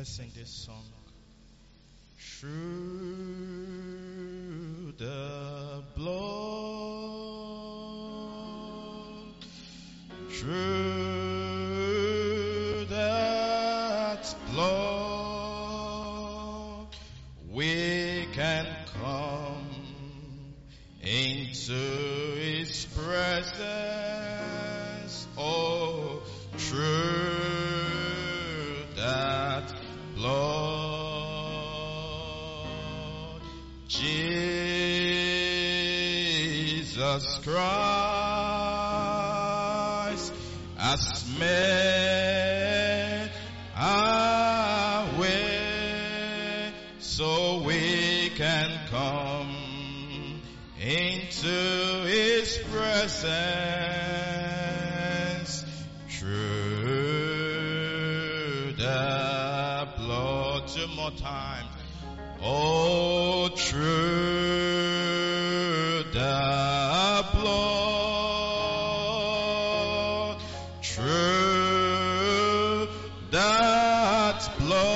Let's sing this song. Through the blood, through that blood, we can come into His presence. Oh, through that blood, Jesus Christ has made a way so we can come into His presence through the blood. Two more times. Oh, through the blood, through that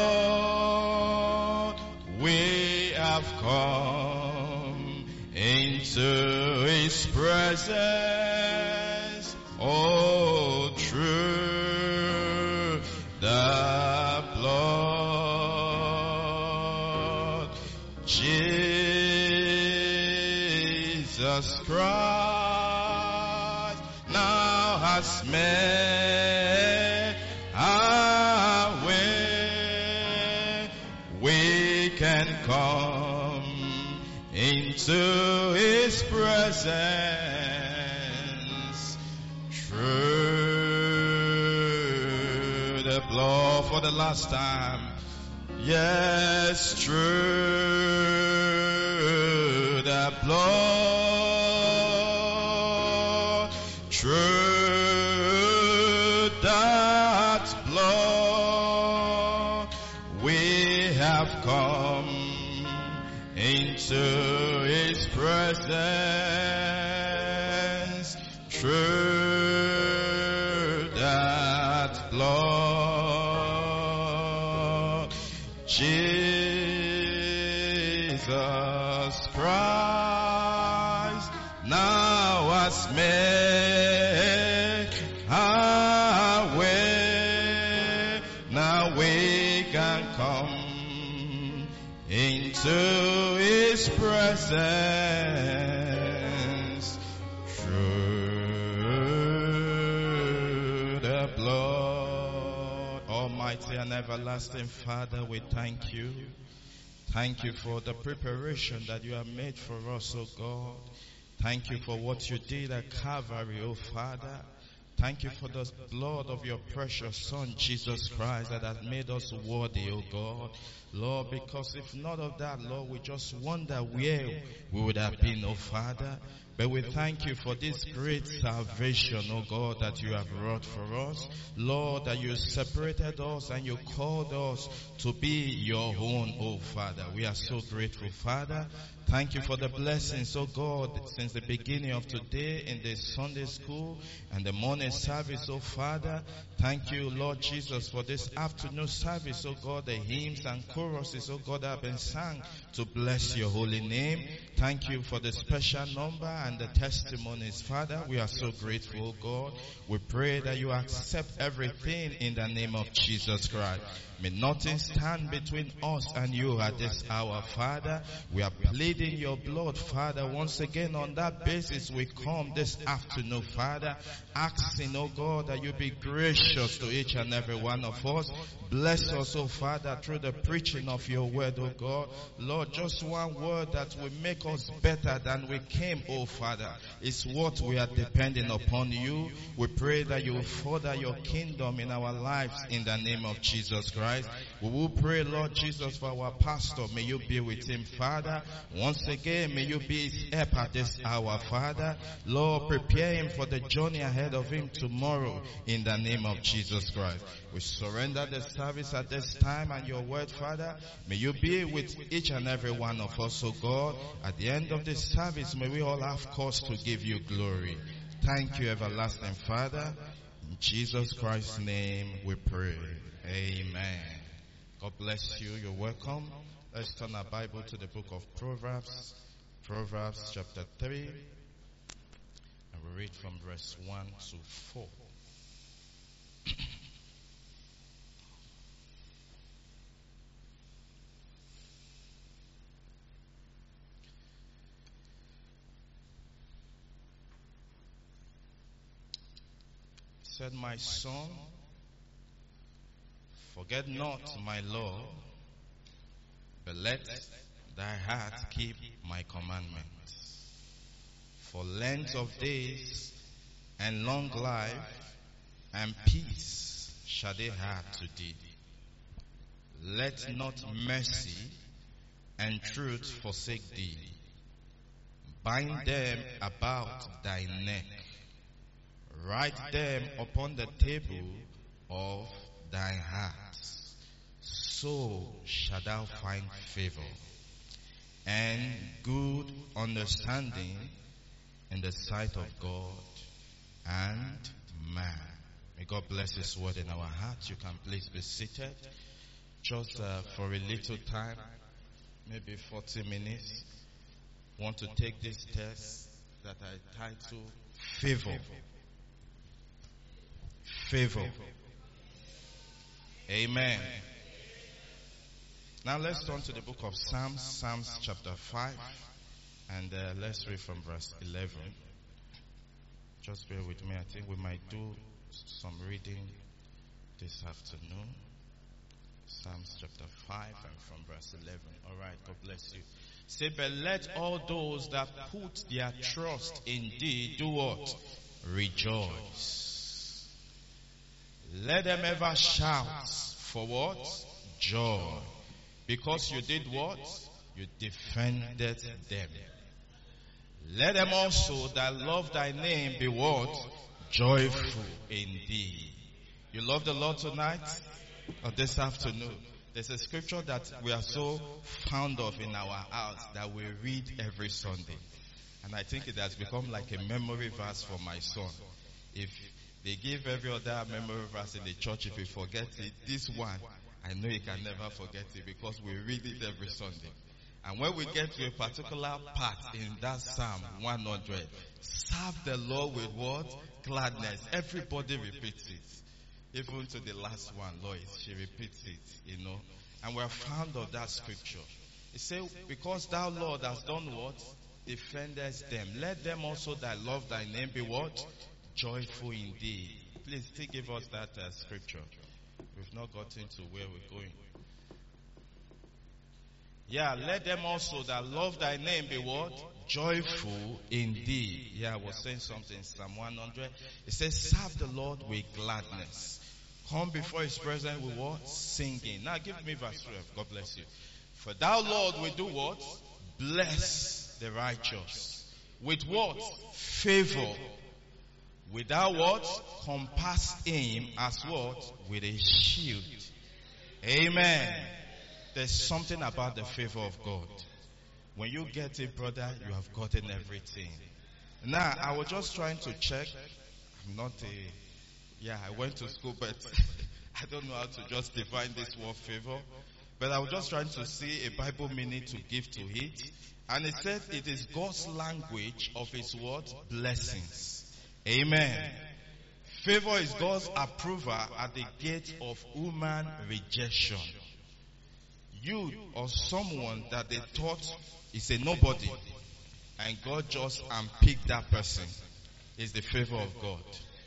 blood, we have come into His presence. Oh, through the blood, Jesus Christ now has made a way. We can come into His presence through the blood. For the last time. Yes, through the blood, through that blood, we have come into His presence through that blood. Jesus Christ now has made a way. Now we can come into His presence through the blood. Almighty and everlasting Father, we thank You. Thank You for the preparation that You have made for us, O God. Thank You for what You did at Calvary, O Father. Thank You for the blood of Your precious Son, Jesus Christ, that has made us worthy, O God. Lord, because if not of that, Lord, we just wonder where we would have been, O Father. But we thank You for this great salvation, O God, that You have wrought for us. Lord, that You separated us and You called us to be Your own, O Father. We are so grateful, Father. Thank You for the blessings, O God, since the beginning of today in the Sunday school and the morning service, O Father. Thank You, Lord Jesus, for this afternoon service, O God, the hymns and choruses, O God, that have been sung to bless Your holy name. Thank You for the special number and the testimonies, Father. We are so grateful, O God. We pray that You accept everything in the name of Jesus Christ. May nothing stand between us and You at this hour, Father. We are pleading Your blood, Father. Once again, on that basis, we come this afternoon, Father, asking, O God, that You be gracious to each and every one of us. Bless us, O Father, through the preaching of Your word, O God. Lord, just one word that will make us better than we came, O Father, is what we are depending upon You. We pray that You will further Your kingdom in our lives in the name of Jesus Christ. We will pray, Lord Jesus, for our pastor. May You be with him, Father. Once again, may You be his help at this hour, Father. Lord, prepare him for the journey ahead of him tomorrow in the name of Jesus Christ. We surrender the service at this time and Your word, Father. May You be with each and every one of us, O God. At the end of this service, may we all have cause to give You glory. Thank You, everlasting Father. In Jesus Christ's name we pray. Amen. God bless you. You're welcome. Let's turn our Bible to the book of Proverbs. Proverbs chapter 3. And we read from verse 1 to 4. Said, my son, forget not my law, but let thy heart keep my commandments. For length of days and long life and peace shall they have to thee. Let not mercy and truth forsake thee. Bind them about thy neck. Write them upon the table of thy heart. So shalt thou find favor and good understanding in the sight of God and man. May God bless His word in our hearts. You can please be seated. Just for a little time, maybe 40 minutes, I want to take this test that I title Favor. Favor. Amen. Now let's turn to the book of Psalms, Psalms chapter 5, and let's read from verse 11. Just bear with me. I think we might do some reading this afternoon. Psalms chapter 5 and from verse 11. All right, God bless you. Say, but let all those that put their trust in thee do what? Rejoice. Let them ever shout for what? Joy. Because you did what? You defended them. Let them also that love thy name be what? Joyful indeed. You love the Lord tonight? Or this afternoon? There's a scripture that we are so fond of in our house that we read every Sunday. And I think it has become like a memory verse for my son. If they give every other memory verse in the church, if you forget it, this one, I know you can never forget it because we read it every Sunday. And when we get to a particular part in that Psalm 100, serve the Lord with what? Gladness. Everybody repeats it. Even to the last one, Lois, she repeats it, you know. And we're fond of that scripture. It says, because thou, Lord, hast done what? Defendest them. Let them also that love thy name be what? Joyful indeed. Please still give us that scripture. We've not gotten to where we're going. Yeah, let them also that love thy name be what? Joyful indeed. Yeah, I was saying something in Psalm 100. It says, serve the Lord with gladness. Come before His presence with what? Singing. Now give me verse 12. God bless you. For thou, Lord, will do what? Bless the righteous. With what? Favor. Without what? Compass him as what? With a shield. Amen. There's something about the favor of God. When you get it, brother, you have gotten everything. Now, I was just trying to check. I'm not I went to school, but I don't know how to just define this word favor. But I was just trying to see a Bible meaning to give to it. And it says it is God's language of His word, blessings. Amen. Favor is God's approval at the gate of human rejection. You or someone that they thought is a nobody, and God just unpicked that person, is the favor of God.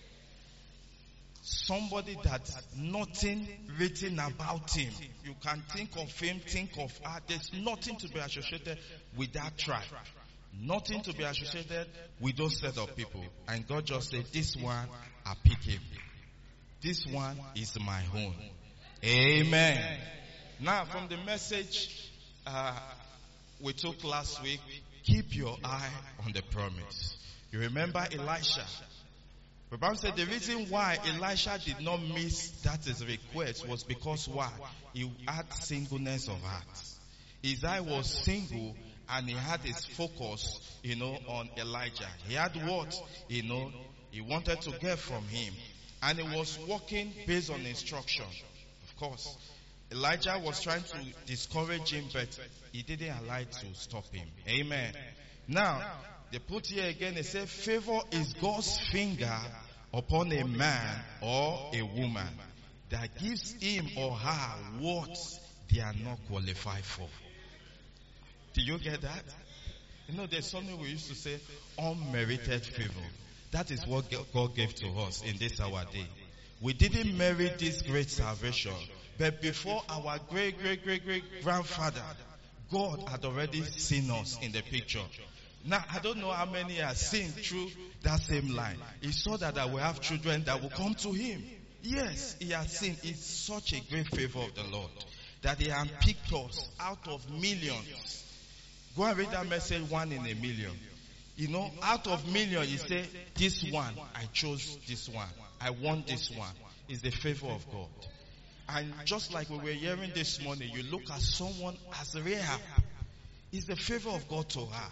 Somebody that nothing written about him. You can think of him, think of her. There's nothing to be associated with that tribe. Nothing to be associated with those set of people. And God just said, this one, I pick him. This one is my own. Amen. Now, from the message we took last week, keep your eye on the promise. You remember Elisha? The Bible said the reason why Elisha did not miss that his request was because why? He had singleness of heart. His eye was single and he had his focus, on Elijah. He had what, he wanted to get from him. And he was working based on instruction. Of course, Elijah was trying to discourage him, but he didn't allow it to stop him. Amen. Now, they put here again, they say, favor is God's finger upon a man or a woman that gives him or her what they are not qualified for. Do you get that? You know, there's something we used to say, unmerited favor. That is what God gave to us in this our day. We didn't merit this great salvation, but before our great grandfather, God had already seen us in the picture. Now, I don't know how many have seen through that same line. He saw that I will have children that will come to him. Yes, he has seen. It's such a great favor of the Lord that he has picked us out of millions. Go and read that message, 1 in a million. You know, out of millions, he said, this one, I chose this one. I want this one. It's the favor of God. And just like we were hearing this morning, you look at someone as Rahab. It's the favor of God to her.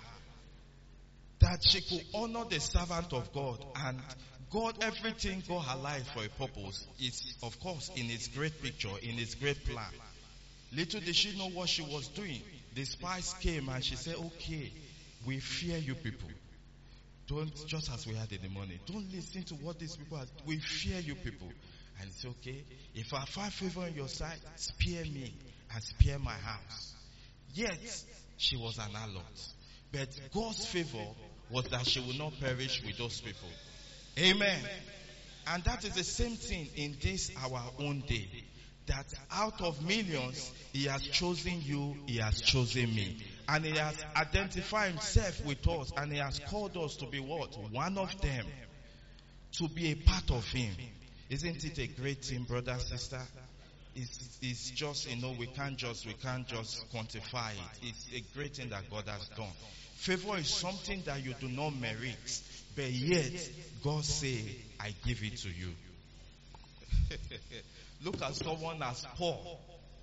That she could honor the servant of God. And God, everything God aligned for a purpose is, of course, in His great picture, in His great plan. Little did she know what she was doing. The spies came and she said, okay, we fear you people. Don't, just as we had in the morning, don't listen to what these people are. We fear you people. And it's okay. If I find favor on your side, spare me and spare my house. Yet, she was an harlot. But God's favor was that she will not perish with those people. Amen. And that is the same thing in this our own day. That out of millions, He has chosen you, He has chosen me. And He has identified Himself with us, and He has called us to be what? One of them. To be a part of Him. Isn't it a great thing, brother, sister? It's just, you know, we can't just quantify it. It's a great thing that God has done. Favor is something that you do not merit, but yet God say, I give it to you. Look at someone as Paul.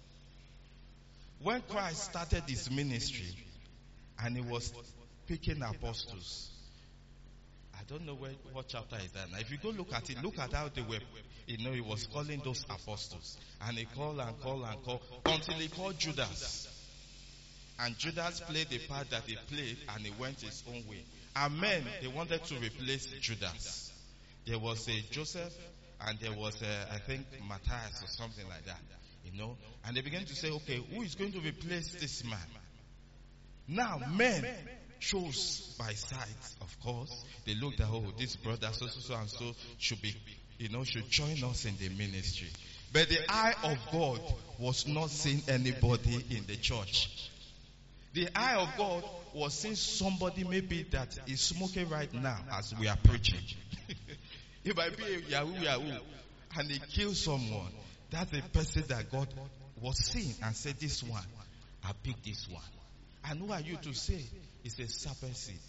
When Christ started His ministry and He was picking apostles, I don't know what chapter is that. Now, if you go look at it, look at how they were, you know, He was calling those apostles. And He called and called and called until He called Judas. And Judas played the part that he played and he went his own way. And men, they wanted to replace Judas. There was a Joseph and there was a, I think, Matthias or something like that. You know, and they began to say, okay, who is going to replace this man? Now, men chose by sight, of course. They looked at, oh, this brother so and so should be, you know, should join us in the ministry. But the eye of God was not seeing anybody in the church. The eye of God was seeing somebody maybe that is smoking right now as we are preaching. It might be a Yahoo, and he kills someone. That's a person that God was seeing and said, this one, I pick this one. And who are you to say? It's a serpent seed.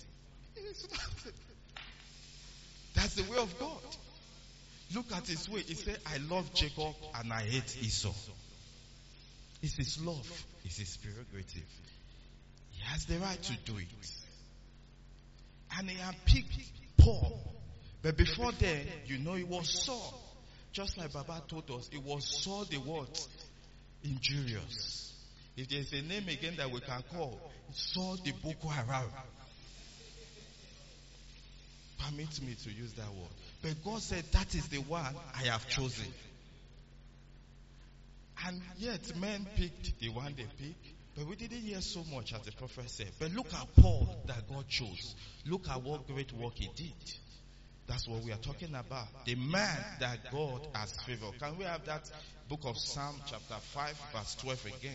That's the way of God. Look at His way. He said, I love Jacob and I hate Esau. It's His love. It's His prerogative. He has the right to do it. And He had picked Paul. But before then, you know, it was Saul. Just like Baba told us, it was Saul the what? Injurious. If there's a name again that we can call, Saul the Boko Haram. Permit me to use that word. But God said, that is the one I have chosen. And yet men picked the one they picked. But we didn't hear so much as the prophet said. But look at Paul that God chose. Look at what great work he did. That's what we are talking about. The man that God has favored. Can we have that book of Psalm chapter 5 verse 12 again?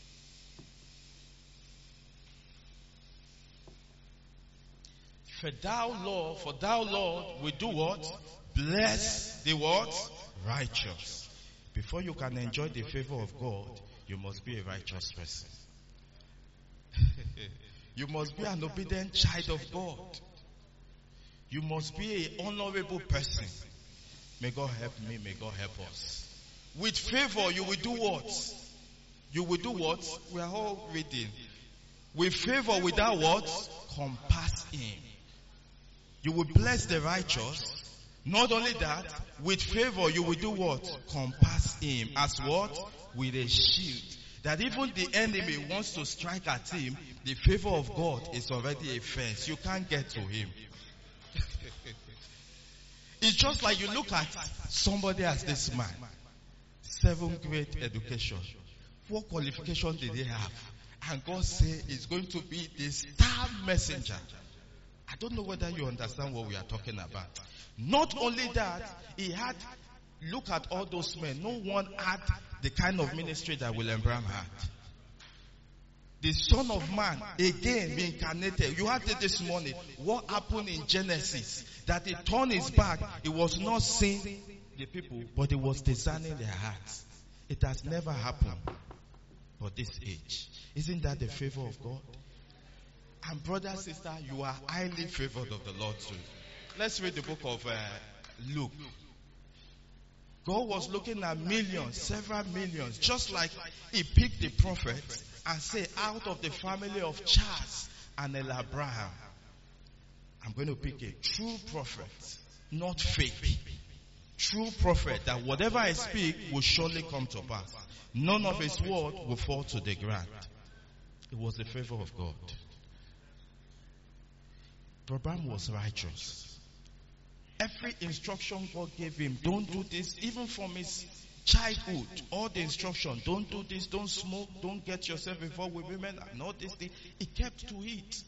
For thou Lord will do what? Bless the what? Righteous. Before you can enjoy the favor of God, you must be a righteous person. You must be an obedient child of God. You must be an honorable person. May God help me, may God help us. With favor, you will do what? You will do what? We are all reading. With favor, without what? Compass him. You will bless the righteous Not only that, with favor you will do what? Compass him. As what? With a shield. That even the enemy wants to strike at him, the favor of God is already a fence. You can't get to him. It's just like you look at somebody as this man. 7th grade education. What qualification did he have? And God said he's going to be the star messenger. I don't know whether you understand what we are talking about. Not only that, he had, look at all those men. No one had the kind of ministry that William Branham had. The Son of Man, again reincarnated. You heard it this morning. What happened in Genesis? That he turned his back. He was not seeing the people, but he was discerning their hearts. It has never happened for this age. Isn't that the favor of God? And brother, sister, you are highly favored of the Lord too. Let's read the book of Luke. God was looking at millions, several millions, just like he picked the prophets and said, out of the family of Charles and Abraham, I'm going to pick a true prophet, not fake. True prophet, that whatever I speak will surely come to pass. None of his word will fall to the ground. It was the favor of God. Abraham was righteous. Every instruction God gave him, don't do this, even from his childhood, all the instruction, don't do this, don't smoke, don't get yourself involved with women, and all this thing, he kept to it.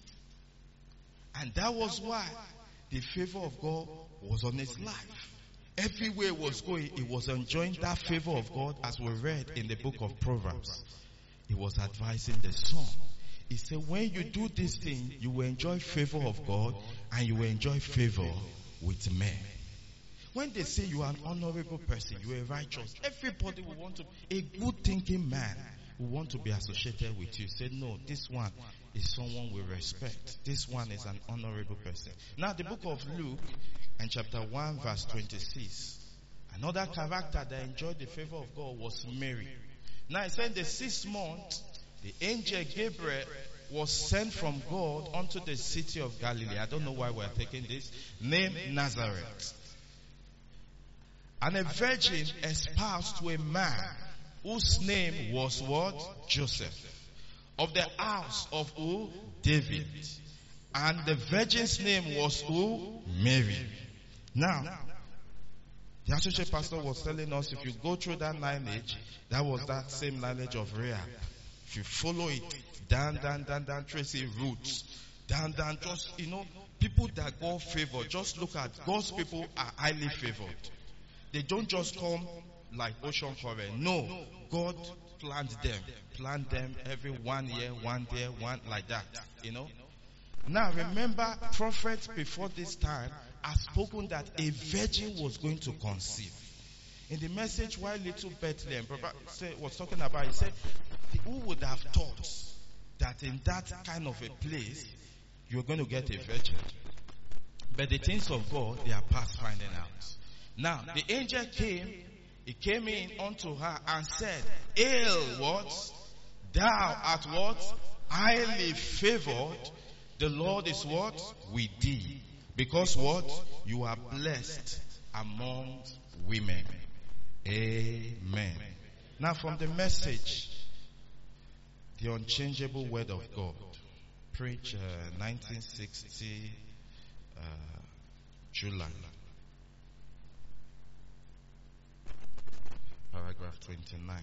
And that was why the favor of God was on his life. Everywhere he was going, he was enjoying that favor of God, as we read in the book of Proverbs. He was advising the son. He said, when you do this thing, you will enjoy favor of God, and you will enjoy favor with men. When they say you are an honorable person, you are righteous, everybody will want to, a good thinking man will want to be associated with you. Say, no, this one is someone we respect. This one is an honorable person. Now the book of Luke and chapter 1 verse 26. Another character that enjoyed the favor of God was Mary. Now it said in the 6th month, the angel Gabriel was sent from God unto the city of Galilee. I don't know why we're taking this. Named Nazareth. And a virgin espoused to a man whose name was what? Joseph. Of the house of who? David. And the virgin's name was who? Mary. Now, the associate pastor was telling us, if you go through that lineage, that was that same lineage of Rahab. If you follow it, down, tracing roots, down, just, people that God favor, just look at, God's people are highly favored. They don't just come like ocean current. No, God plant them every 1 year, 1 day, one like that, Now remember, prophets before this time had spoken that a virgin was going to conceive. In the message while little Bethlehem was talking about, he said, who would have thought that in that kind of a place you're going to get a virgin? But the things of God, they are past finding out. Now the angel came, he came in unto her and said, hail, what? Thou art what? Highly favored. The Lord is what? With thee. Because what? You are blessed among women. Amen. Now from the message, the unchangeable word of God, preach 1960 July, paragraph 29.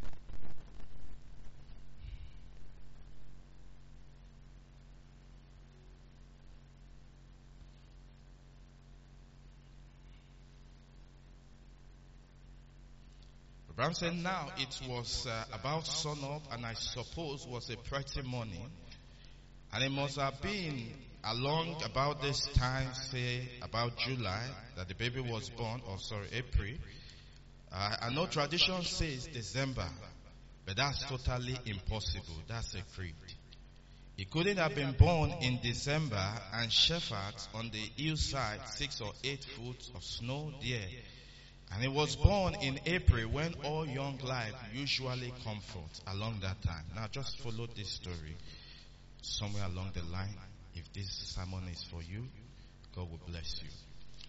Abraham said, now it was about sun up, and I suppose was a pretty morning, and it must have been along about this time, say about July, that the baby was born, April. I know tradition says December, but that's totally impossible. That's a creed. He couldn't have been born in December and shepherds on the hillside, 6 or 8 foot of snow there. And he was born in April, when all young life usually comforts along that time. Now just follow this story somewhere along the line. If this sermon is for you, God will bless you.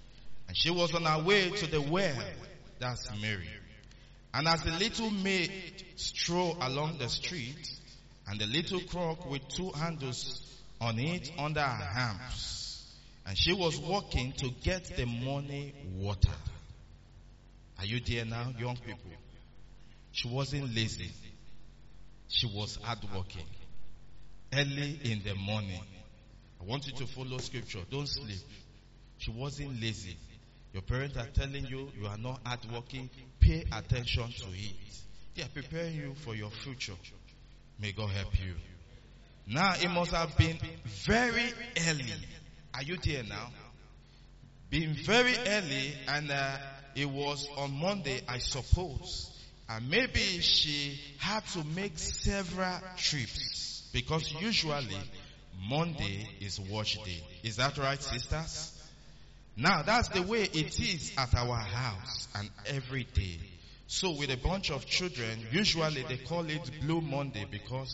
And she was on her way to the well. That's Mary. And as the little maid strolled along the street, and the little crock with 2 handles on it under her arms, and she was walking to get the morning water. Are you there now, young people? She wasn't lazy. She was hardworking. Early in the morning. I want you to follow scripture. Don't sleep. She wasn't lazy. Your parents are telling you you are not hardworking. Pay attention to it. They are preparing you for your future. May God help you. Now it must have been very early. Are you there now? Been very early, and it was on Monday, I suppose. And maybe she had to make several trips, because usually Monday is wash day. Is that right, sisters? Now that's the way it is at our house and every day. So with a bunch of children, usually they call it Blue Monday because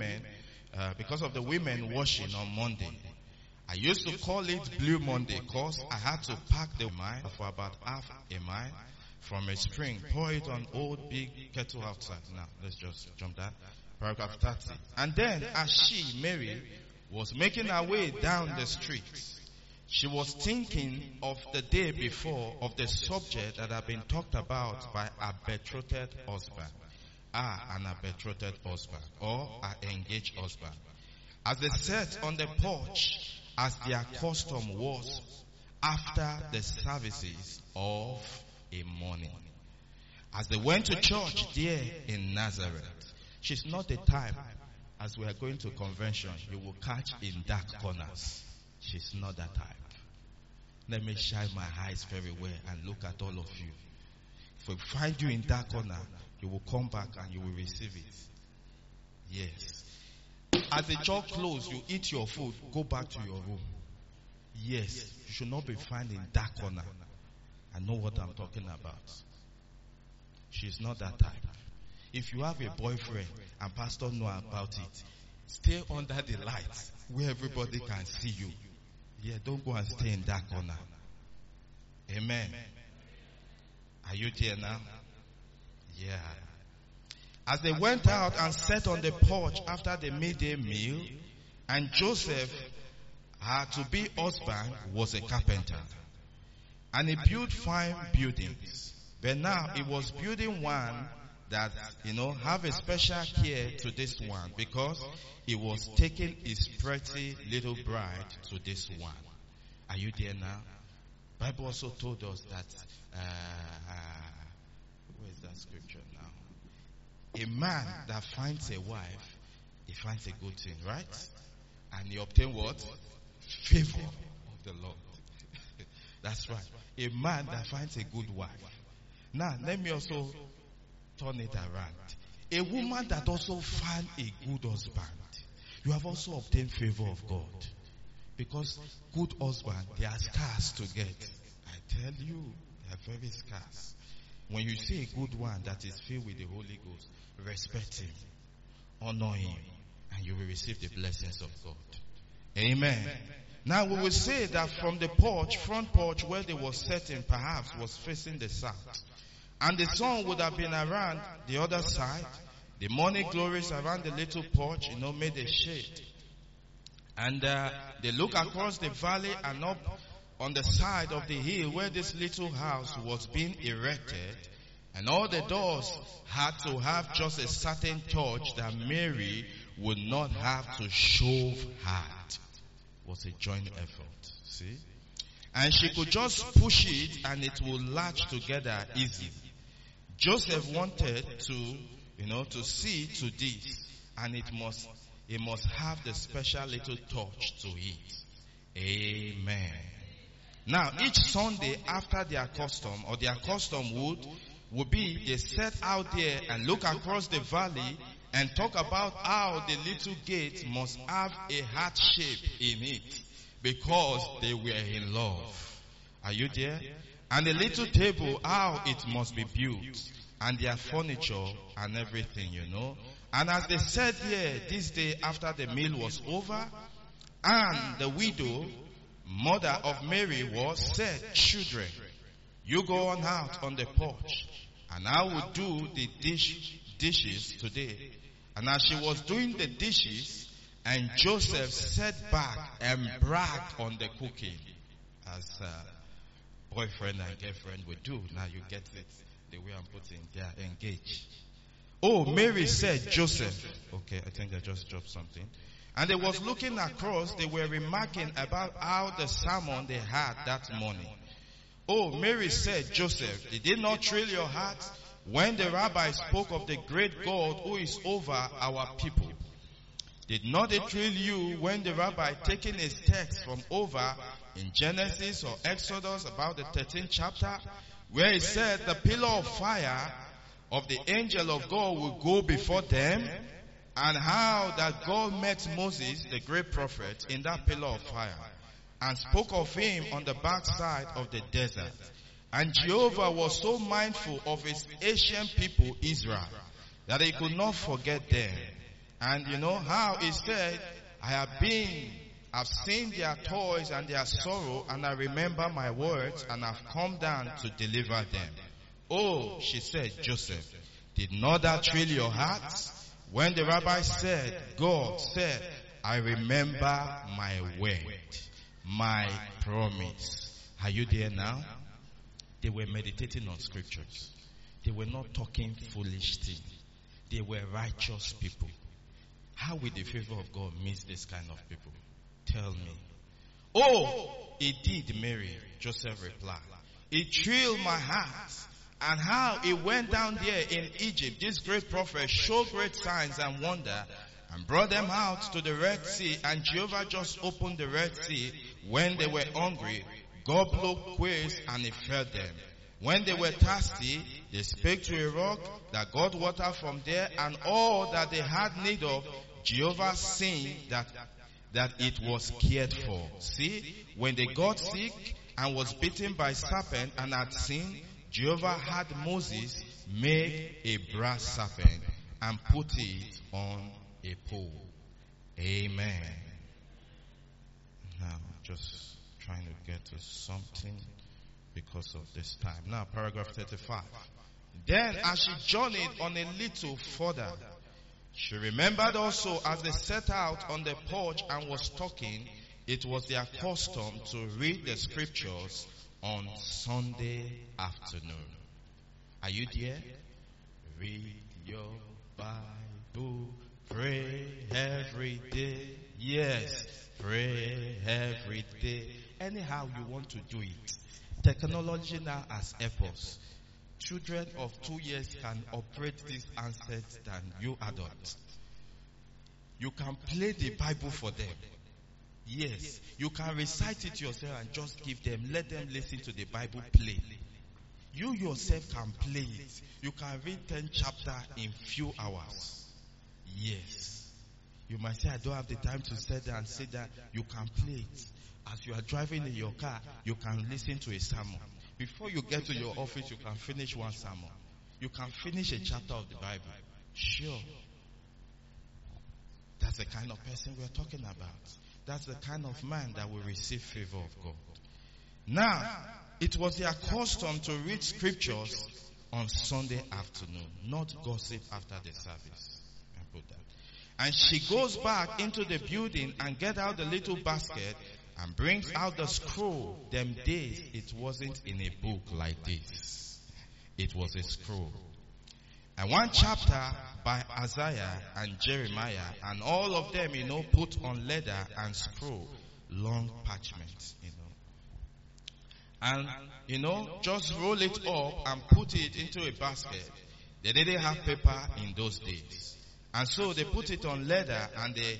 of the women washing on Monday. I used to call it Blue Monday because I had to pack the mile for about half a mile from a spring, pour it on old big kettle outside. Now let's just jump that. Paragraph 30. And then as she, Mary, was making her way down the street, she was thinking of the day before, of the subject that had been talked about by a betrothed husband. An betrothed husband or an engaged husband. As they sat on the porch, as their custom was, after the services of a morning. As they went to church there in Nazareth. She's not the type, as we are going to convention, you will catch in dark corners. She's not that type. Let me shine my eyes very well and look at all of you. If we find you in dark corner, you will come back and you will receive it. Yes. As the church closes, you eat your food, go back to your room. Yes. You should not be found in dark corner. I know what I'm talking about. She's not that type. If you have a boyfriend and pastor know about it, stay under the lights where everybody can see you. Yeah, don't go and stay in that corner. Amen. Are you there now? Yeah. As they went out and sat on the porch after the midday meal, and Joseph, her to-be husband, was a carpenter. And he built fine buildings. But now he was building one that, have a special care to this one, because he was taking his pretty little bride to this one. Are you there now? Bible also told us that, where is that scripture now? A man that finds a wife, he finds a good thing, right? And he obtains what? Favor of the Lord. That's right. A man that finds a good wife. Now, let me also turn it around. A woman that also finds a good husband. You have also obtained favor of God. Because good husband, they are scarce to get. I tell you, they are very scarce. When you see a good one that is filled with the Holy Ghost, respect him, honor him, and you will receive the blessings of God. Amen. Now we will say that from the porch, front porch where they were sitting, perhaps was facing the south. And the sun would have been around the other side. The morning glories around the little porch, made a shade. And they look across the valley and up on the side of the hill where this little house was being erected. And all the doors had to have just a certain touch that Mary would not have to shove hard. It was a joint effort. See? And she could just push it and it will latch together easy. Joseph wanted to see to this, and it must have the special little touch to it. Amen. Now, each Sunday after their custom would be they set out there and look across the valley and talk about how the little gate must have a heart shape in it because they were in love. Are you there? And the little table, how it must be built, and their furniture and everything, And as they said here, this day after the meal was over, and the widow, mother of Mary, said, "Children, You go on out on the porch, and I will do the dishes today. And as she was doing the dishes, and Joseph sat back and bragged on the cooking, as boyfriend and girlfriend would do. Now you get it, the way I'm putting, they are engaged. Oh, Mary said, Joseph. Okay, I think I just dropped something. And they was looking across, they were remarking about how the sermon they had that morning. Oh, Mary said, Joseph, did it not thrill your heart when the rabbi spoke of the great God who is over our people? Did not it thrill you when the rabbi taking his text from over in Genesis or Exodus about the 13th chapter, where he said the pillar of fire of the angel of God will go before them, and how that God met Moses, the great prophet, in that pillar of fire, and spoke of him on the backside of the desert. And Jehovah was so mindful of his ancient people, Israel, that he could not forget them. And you know how he said, I've seen their toils and their sorrow, and I remember my words, and I've come down to deliver them. Oh, she said, Joseph, did not that thrill your heart? When the rabbi said, God said, I remember my word, my promise. Are you there now? They were meditating on scriptures. They were not talking foolish things. They were righteous people. How will the favor of God miss this kind of people? Tell me. Oh, it did, Mary, Joseph replied. It thrilled my heart. And how it went down there in Egypt, this great prophet showed great signs and wonder and brought them out to the Red Sea, and Jehovah just opened the Red Sea when they were hungry. God blew quails and it fed them. When they were thirsty, they spake to a rock that got water from there, and all that they had need of, Jehovah seen that it was cared for. See, when they got sick and was bitten by serpent and had sinned, Jehovah had Moses make a brass serpent and put it on a pole. Amen. Now, just trying to get to something because of this time. Now, paragraph 35. Then, as she journeyed on a little further, she remembered also as they set out on the porch and was talking, it was their custom to read the scriptures on Sunday afternoon. Are you there? Read your Bible, pray every day. Yes, pray every day. Anyhow you want to do it. Technology now has helped us. Children of 2 years can operate these handsets than you adults. You can play the Bible for them. Yes, you can recite it yourself and just give them, let them listen to the Bible play. You yourself can play it. You can read 10 chapters in few hours. Yes. You might say, I don't have the time to sit down and say that. You can play it. As you are driving in your car, you can listen to a sermon. Before you get to your office, you can finish one sermon. You can finish a chapter of the Bible. Sure. That's the kind of person we're talking about. That's the kind of man that will receive favor of God. Now, it was their custom to read scriptures on Sunday afternoon, not gossip after the service. I put that. And she goes back into the building and gets out the little basket and brings out the scroll. Them days, it wasn't in a book like this. It was a scroll. And one chapter by Isaiah and Jeremiah, and all of them, put on leather and scroll, long parchment, And, just roll it up and put it into a basket. They didn't have paper in those days. And so they put it on leather, and they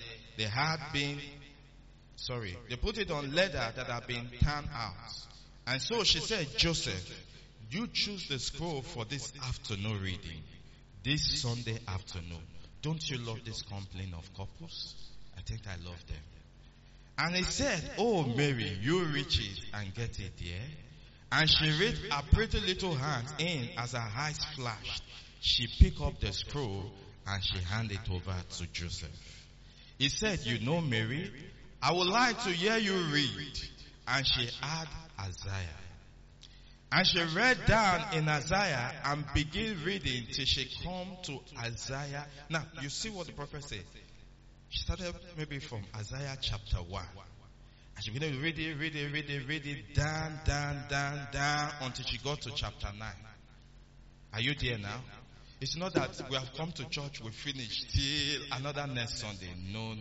put it on leather that had been turned out. And so she said, Joseph, you choose the scroll for this afternoon reading. This Sunday afternoon. Don't you love this complaint of couples? I think I love them. And he said, oh Mary, you reach it and get it there. And she reached her pretty little hand in as her eyes flashed. She picked up the scroll and she handed it over to Joseph. He said, Mary, I would like to hear you read. And she had Isaiah. And she read down in Isaiah and began reading till she come to Isaiah. Now, you see what the prophet said. She started maybe from Isaiah chapter 1. And she began to read it, down, until she got to chapter 9. Are you there now? It's not that we have come to church, we finished till another next Sunday. No.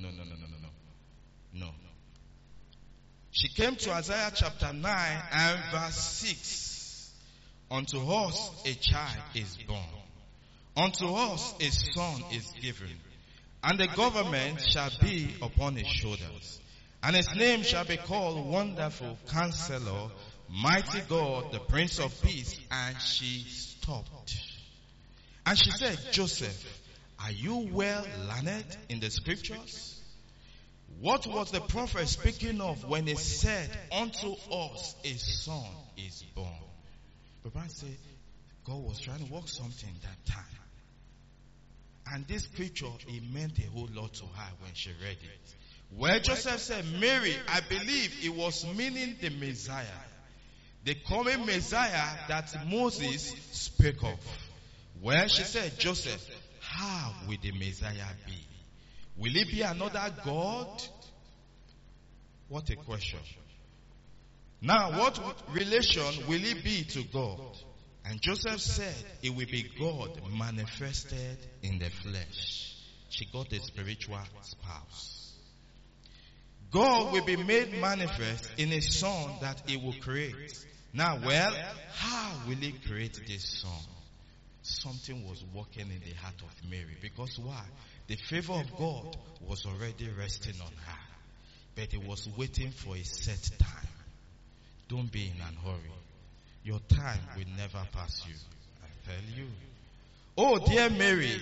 She came to Isaiah chapter 9 and verse 6. Unto us a child is born. Unto us a son is given. And the government shall be upon his shoulders. And his name shall be called Wonderful Counselor, Mighty God, the Prince of Peace. And she stopped. And she said, Joseph, are you well learned in the scriptures? What was the prophet speaking of when he said, unto us a son is born? The Bible said God was trying to work something that time. And this scripture, it meant a whole lot to her when she read it. Where Joseph said, Mary, I believe it was meaning the Messiah. The coming Messiah that Moses spoke of. Where she said, Joseph, how will the Messiah be? Will it be another God? What a question. Now, what relation will it be to God? And Joseph said, it will be God manifested in the flesh. She got a spiritual spouse. God will be made manifest in a son that he will create. Now, how will he create this son? Something was working in the heart of Mary. Because why? The favor of God was already resting on her. But it was waiting for a set time. Don't be in a hurry. Your time will never pass you. I tell you. Oh, dear Mary,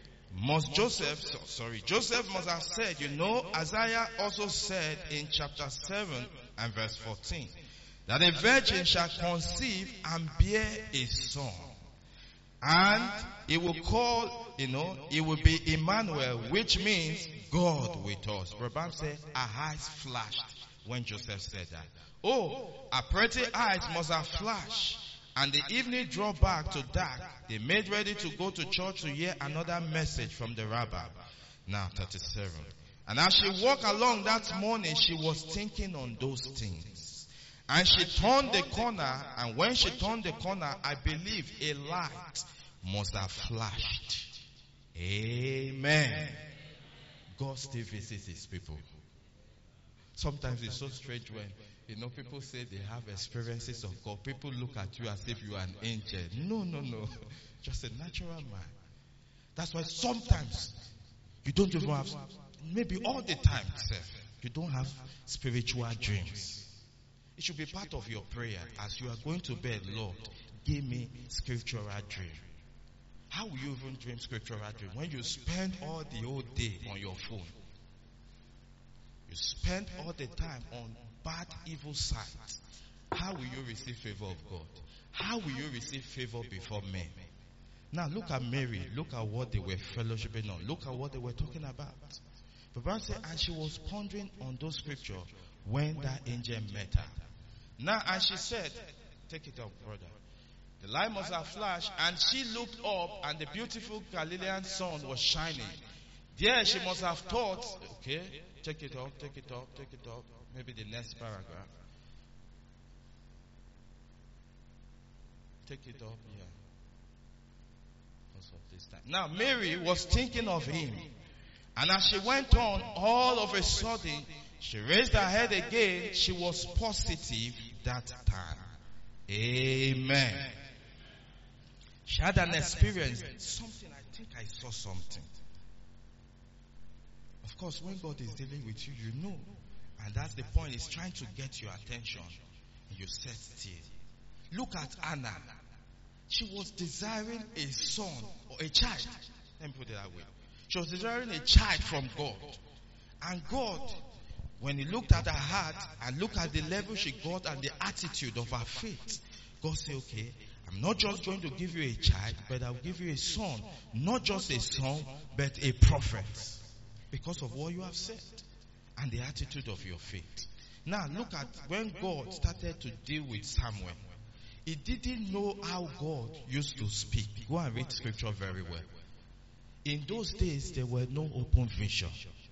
Joseph must have said, Isaiah also said in chapter 7 and verse 14, that a virgin shall conceive and bear a son. And it will call, it will be Emmanuel, which means God with us. Rabban said, her eyes flashed when Joseph said that. Oh, her pretty eyes must have flashed. And the evening drew back to dark. They made ready to go to church to hear another message from the rabbi. Now, 37. And as she walked along that morning, she was thinking on those things. And she turned the corner, and when she turned the corner, I believe a light must have flashed. Amen. God still visits his people. Sometimes it's so strange when, people say they have experiences of God. People look at you as if you are an angel. No. Just a natural man. That's why sometimes you don't even have, maybe all the time, you don't have spiritual dreams. It should be part of your prayer as you are going to bed. Lord, give me scriptural dream. How will you even dream scriptural dream when you spend all the whole day on your phone? You spend all the time on bad, evil sites. How will you receive favor of God? How will you receive favor before men? Now look at Mary. Look at what they were fellowshipping on. Look at what they were talking about. The Bible said, and she was pondering on those scriptures when that angel met her. Now, and she said, take it up, brother. The light must have flashed, and she looked up, and the beautiful Galilean sun was shining. There she must have thought, okay, take it up. Maybe the next paragraph. Take it up, yeah. Because of this time. Now, Mary was thinking of him. And as she went on, all of a sudden, she raised her head again. She was positive that time. Amen. She had an experience. Something, I think I saw something. Of course, when God is dealing with you, you know. And that's the point. He's trying to get your attention. And you sit still. Look at Anna. She was desiring a son or a child. Let me put it that way. She was desiring a child from God. And God, when he looked at her heart and looked at the level she got and the attitude of her faith, God said, okay, I'm not just going to give you a child, but I'll give you a son. Not just a son, but a prophet. Because of what you have said and the attitude of your faith. Now look at when God started to deal with Samuel. he didn't know how God used to speak. Go and read scripture very well. In those days, there were no open vision.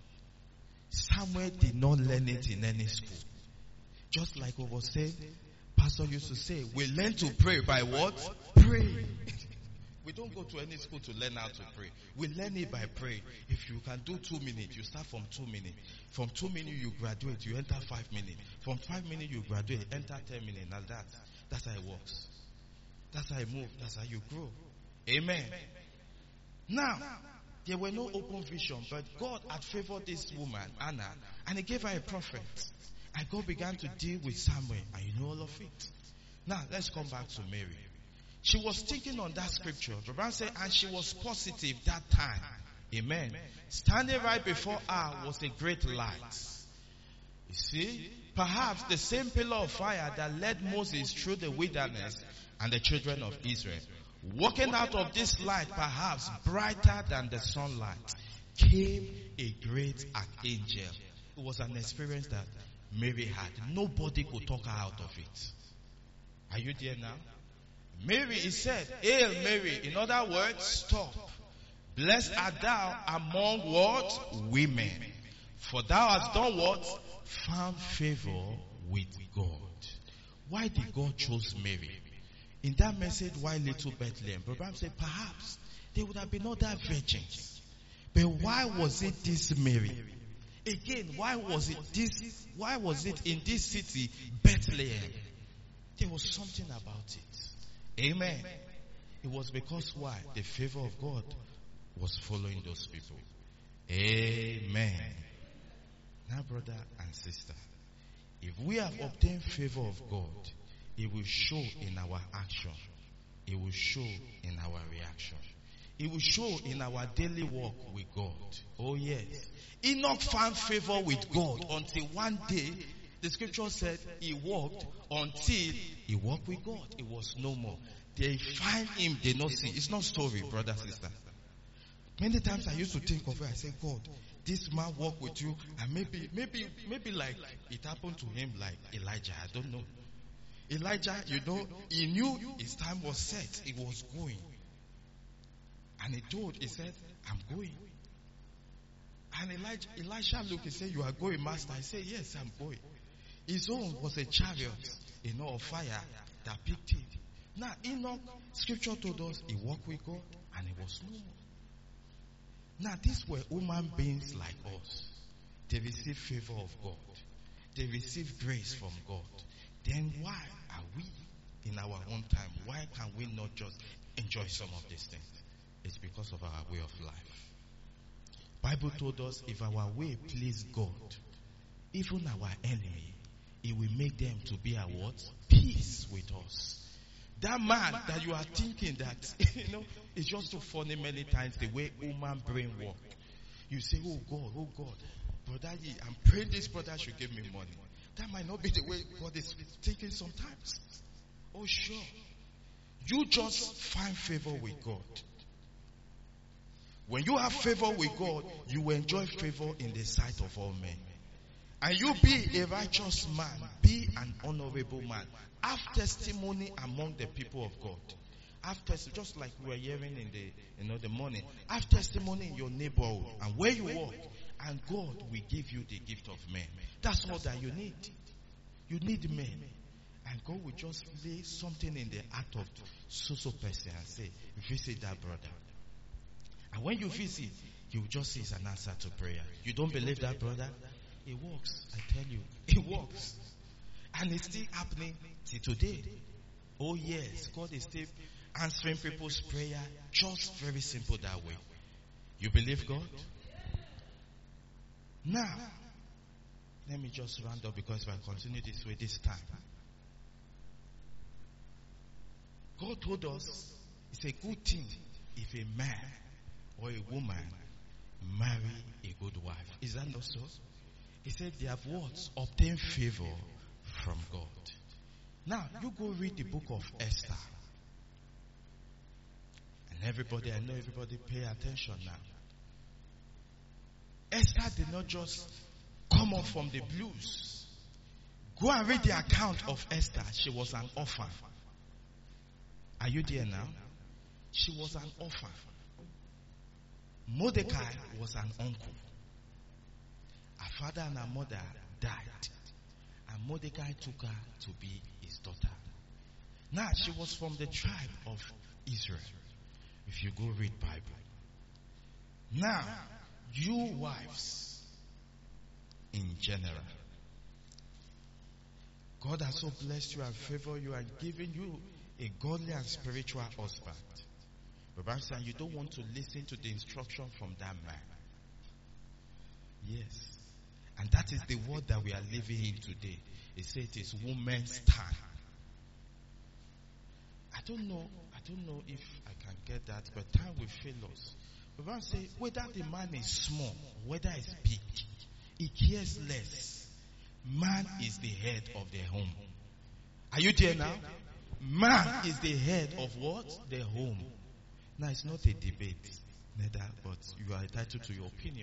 Samuel did not learn it in any school. Just like we were saying, Pastor used to say, we learn to pray by what? Pray. We don't go to any school to learn how to pray. We learn it by praying. If you can do 2 minutes, you start from 2 minutes. From 2 minutes, you graduate, you enter 5 minutes. From 5 minutes, you graduate, enter 10 minutes. Now that's how it works. That's how it moves. That's how you grow. Amen. Now, there were no open vision, but God had favored this woman, Anna, and he gave her a prophet. And God began to deal with Samuel, and you know all of it. Now, let's come back to Mary. She was thinking on that scripture. The Bible said, and she was positive that time. Amen. Standing right before her was a great light. You see, perhaps the same pillar of fire that led Moses through the wilderness and the children of Israel. Walking out of this light, perhaps brighter than the sunlight, came a great archangel. It was an experience that Mary had. Nobody could talk her out of it. Are you there now? Mary, he said, Hail Mary. In other words, stop. Blessed art thou among what? Women. For thou hast done what? Found favor with God. Why did God choose Mary? In that message, why little Bethlehem? Abraham said, perhaps there would have been other virgins. But why was it this Mary? Again, why was it in this city, Bethlehem? There was something about it. Amen. It was because why? The favor of God was following those people. Amen. Now, brother and sister, if we have obtained favor of God, it will show in our action. It will show in our reaction. It will show in our daily walk with God. Oh yes. Enoch found favor with God until one day, the scripture said he walked until he walked with God. It was no more. They find him, they not see. It's not story, brother, sister. Many times I used to think of it. I say, God, this man walked with you, and maybe like it happened to him like Elijah. I don't know. Elijah, he knew his time was set. He was going. And he said, I'm going. And Elisha looked and said, you are going, master. I said, yes, I'm going. His own was a chariot, of fire that picked it. Now, Enoch, scripture told us, he walked with God and he was no more. Now, these were human beings like us. They received favor of God. They received grace from God. Then why are we in our own time? Why can we not just enjoy some of these things? It's because of our way of life. Bible told us if our way please God, even our enemy, it will make them to be at what? Peace with us. That man that you are thinking that, it's just so funny many times the way human brain work. You say, oh God, brother, I'm praying this brother should give me money. That might not be the way God is thinking sometimes. Oh sure. You just find favor with God. When you have favor with God, you will enjoy favor in the sight of all men. And you be a righteous man, be an honorable man. Have testimony among the people of God. Have testimony, just like we were hearing in the morning. Have testimony in your neighborhood and where you walk. And God will give you the gift of men. That's all that you need. You need men. And God will just lay something in the heart of so person and say, visit that brother. And when you visit, you just see it's an answer to prayer. You don't believe that, brother? It works. I tell you, it works. And it's still happening till today. Oh yes, God is still answering people's prayer. Just very simple that way. You believe God? Now, let me just round up because if I continue this way this time. God told us it's a good thing if a man or a woman marry a good wife. Is that not so? He said they have what? Obtained favor from God. Now, you go read the book of Esther. And I know everybody pay attention now. Esther did not just come up from the blues. Go and read the account of Esther. She was an orphan. Are you there now? She was an orphan. Mordecai was an uncle. Her father and her mother died, and Mordecai took her to be his daughter. Now, she was from the tribe of Israel. If you go read Bible. Now, you wives, in general, God has so blessed you and favored you and given you a godly and spiritual husband. But I'm saying you don't want to listen to the instruction from that man. Yes. And that is the world that we are living in today. It says it is women's time. I don't know if I can get that, but time will fail us. But I'm saying whether the man is small, whether it's big, he cares less. Man is the head of the home. Are you there now? Man is the head of what? The home. Now it's not a debate, neither, but you are entitled to your opinion.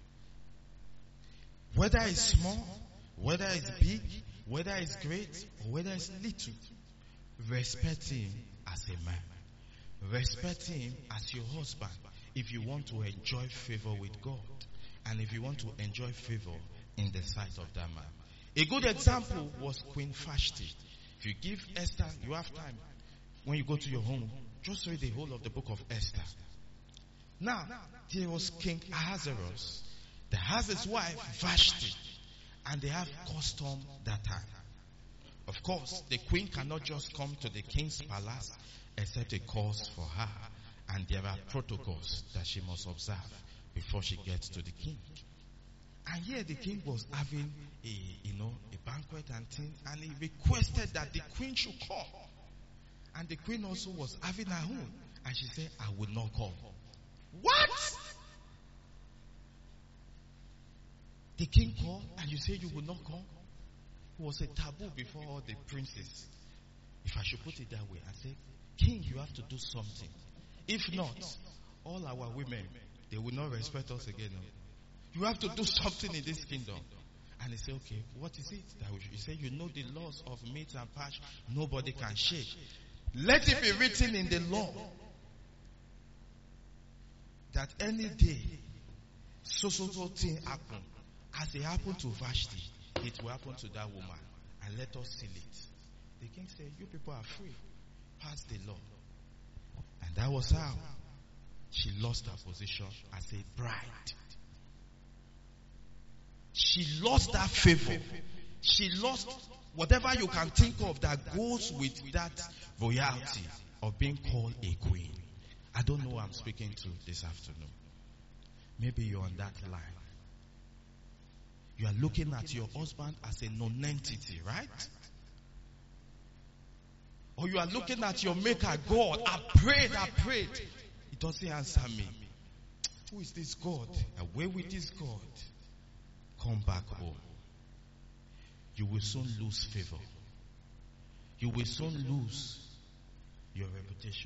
Whether it's small, whether it's big, whether it's great, or whether it's little, respect him as a man. Respect him as your husband if you want to enjoy favor with God and if you want to enjoy favor in the sight of that man. A good example was Queen Vashti. If you give Esther, you have time. When you go to your home, just read the whole of the book of Esther. Now, there was King Ahasuerus. That has his wife Vashti, and they have custom that time. Of course, the queen cannot just come to the king's palace except a cause for her, and there are protocols that she must observe before she gets to the king. And here the king was having a banquet and things, and he requested that the queen should come. And the queen also was having her own, and she said, "I will not come." What? The king called and you say you will not come? It was a taboo before all the princes. If I should put it that way, I say, King, you have to do something. If not, all our women, they will not respect us again. You have to do something in this kingdom. And he said, okay, what is it that we should? He said, you know the laws of meat and patch, nobody can shake. Let it be written in the law that any day, so thing happen. As it happened to Vashti, it will happen to that woman. And let us seal it. The king said, you people are free. Pass the law. And that was how she lost her position as a bride. She lost that favor. She lost whatever you can think of that goes with that royalty of being called a queen. I don't know who I'm speaking to this afternoon. Maybe you're on that line. You are looking at your husband as a non-entity, right? Or you are looking at your maker, God. I prayed. He doesn't answer me. Who is this God? Away with this God. Come back home. You will soon lose favor. You will soon lose your reputation.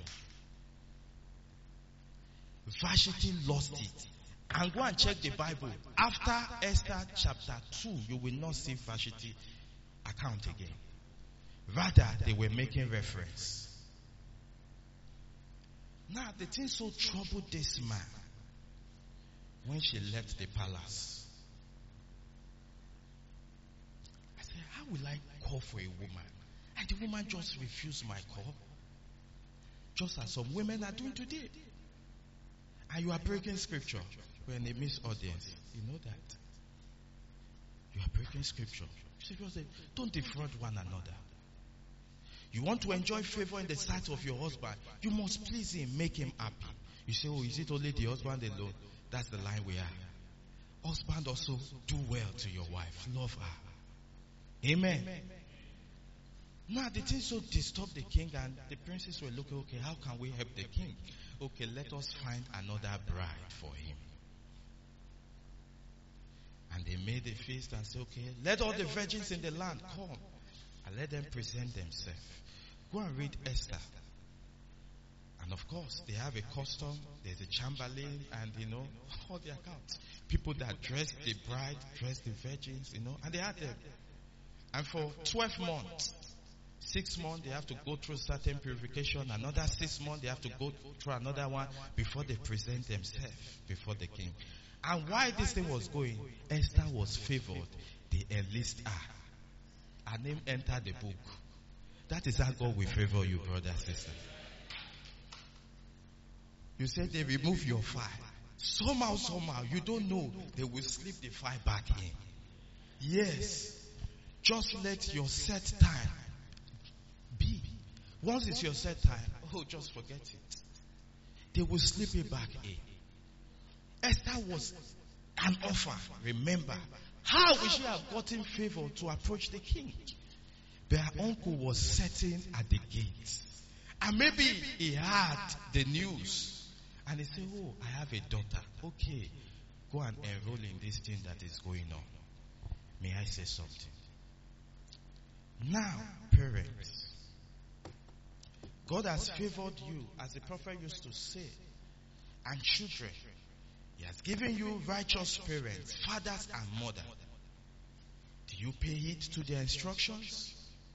Vashti lost it. And go and check the Bible. After Esther chapter 2, you will not see Vashti account again. Rather, they were making reference. Now, the thing so troubled this man when she left the palace. I said, how will I call for a woman? And the woman just refused my call. Just as some women are doing today. And you are breaking scripture. We're in a mixed audience. You know that. You are breaking scripture. Don't defraud one another. You want to enjoy favor in the sight of your husband. You must please him, make him happy. You say, oh, is it only the husband alone? That's the line we are. Husband also, do well to your wife. Love her. Amen. Now the thing so disturbed the king, and the princes were looking, okay, how can we help the king? Okay, let us find another bride for him. And they made a feast and said, okay, let all the virgins in the land come and let them present themselves. Go and read Esther. And of course, they have a custom. There's a chamberlain and, all the accounts. People that dress the bride, dress the virgins, and they had them. And for 12 months, 6 months, they have to go through certain purification. Another 6 months, they have to go through another one before they present themselves before the king. And while this thing was going, Esther was favored. They enlist her. Her name entered the book. That is how God will favor you, brother, sister. You said they remove your file. Somehow, you don't know, they will slip the file back in. Yes. Just let your set time be. Once it's your set time, just forget it. They will slip it back in. Esther was an offer. Remember, how would she have gotten favor to approach the king? But her uncle was sitting at the gate. And maybe he had the news. And he said, I have a daughter. Okay, go and enroll in this thing that is going on. May I say something? Now, parents, God has favored you, as the prophet used to say, and children. He has given you righteous parents, fathers and mothers. Do you pay heed to their instructions?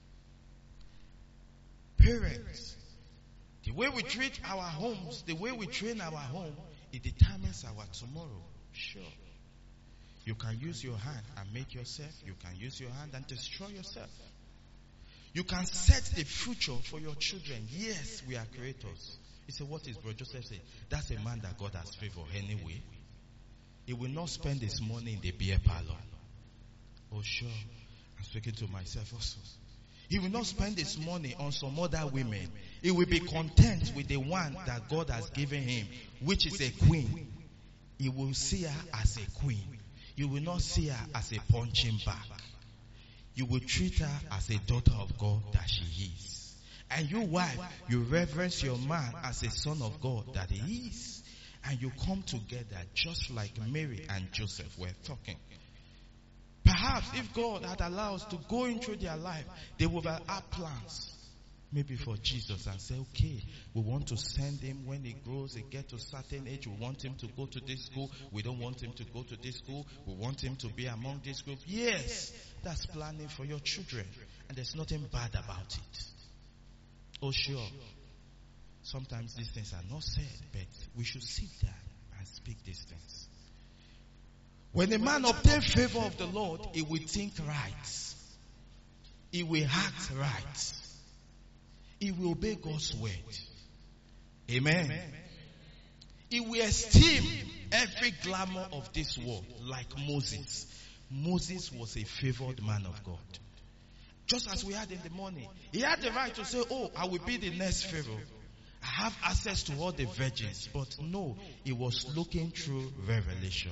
Parents, the way we treat our homes, the way we train our home, it determines our tomorrow. Sure. You can use your hand and make yourself. You can use your hand and destroy yourself. You can set the future for your children. Yes, we are creators. He said, what is Brother Joseph saying? That's a man that God has favored anyway. He will not spend his money in the beer parlor. Oh, sure. I'm speaking to myself also. He will not spend his money on some other women. He will be content with the one that God has given him, which is a queen. He will see her as a queen. You will not see her as a punching bag. You will treat her as a daughter of God that she is. And you wife, you reverence your man as a son of God that he is. And you come together just like Mary and Joseph were talking. Perhaps if God had allowed us to go into their life, they would have had plans. Maybe for Jesus, and say, okay, we want to send him when he grows, he gets to a certain age, we want him to go to this school, we don't want him to go to this school, we want him to be among this group. Yes, that's planning for your children, and there's nothing bad about it. Oh sure, sometimes these things are not said, but we should sit down and speak these things. When a man obtains favor of the Lord, he will think right, he will act right. He will obey God's word. Amen. He will esteem every glamour of this world like Moses. Moses was a favored man of God. Just as we had in the morning. He had the right to say, I will be the next Pharaoh. I have access to all the virgins. But no, he was looking through revelation.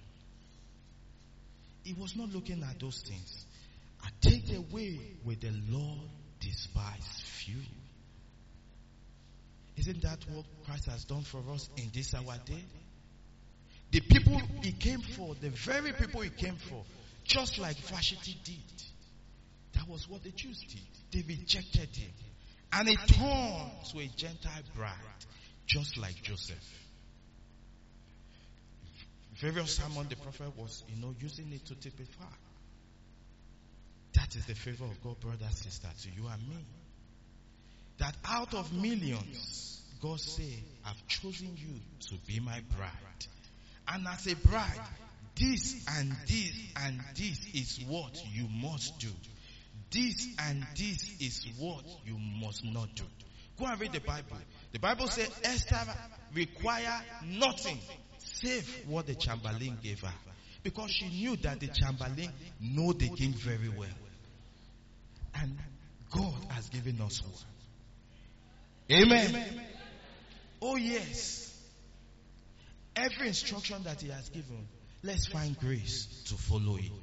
He was not looking at those things. I take away where the Lord despise few. Isn't that what Christ has done for us in this our day? The people he came for, the very people he came for, just like Vashti did. That was what the Jews did. They rejected him. And he turned to a Gentile bride, just like Joseph. Various sermons the prophet was, using it to typify. That is the favor of God, brother, sister, to you and me. That out of millions, God said, I've chosen you to be my bride. And as a bride, this and this and this is what you must do. This and this is what you must not do. Go and read the Bible. The Bible says Esther required nothing save what the Chamberlain gave her. Because she knew that the Chamberlain knew the king very well. And God has given us one. Amen. Oh yes. Every instruction that he has given, let's find grace to follow it.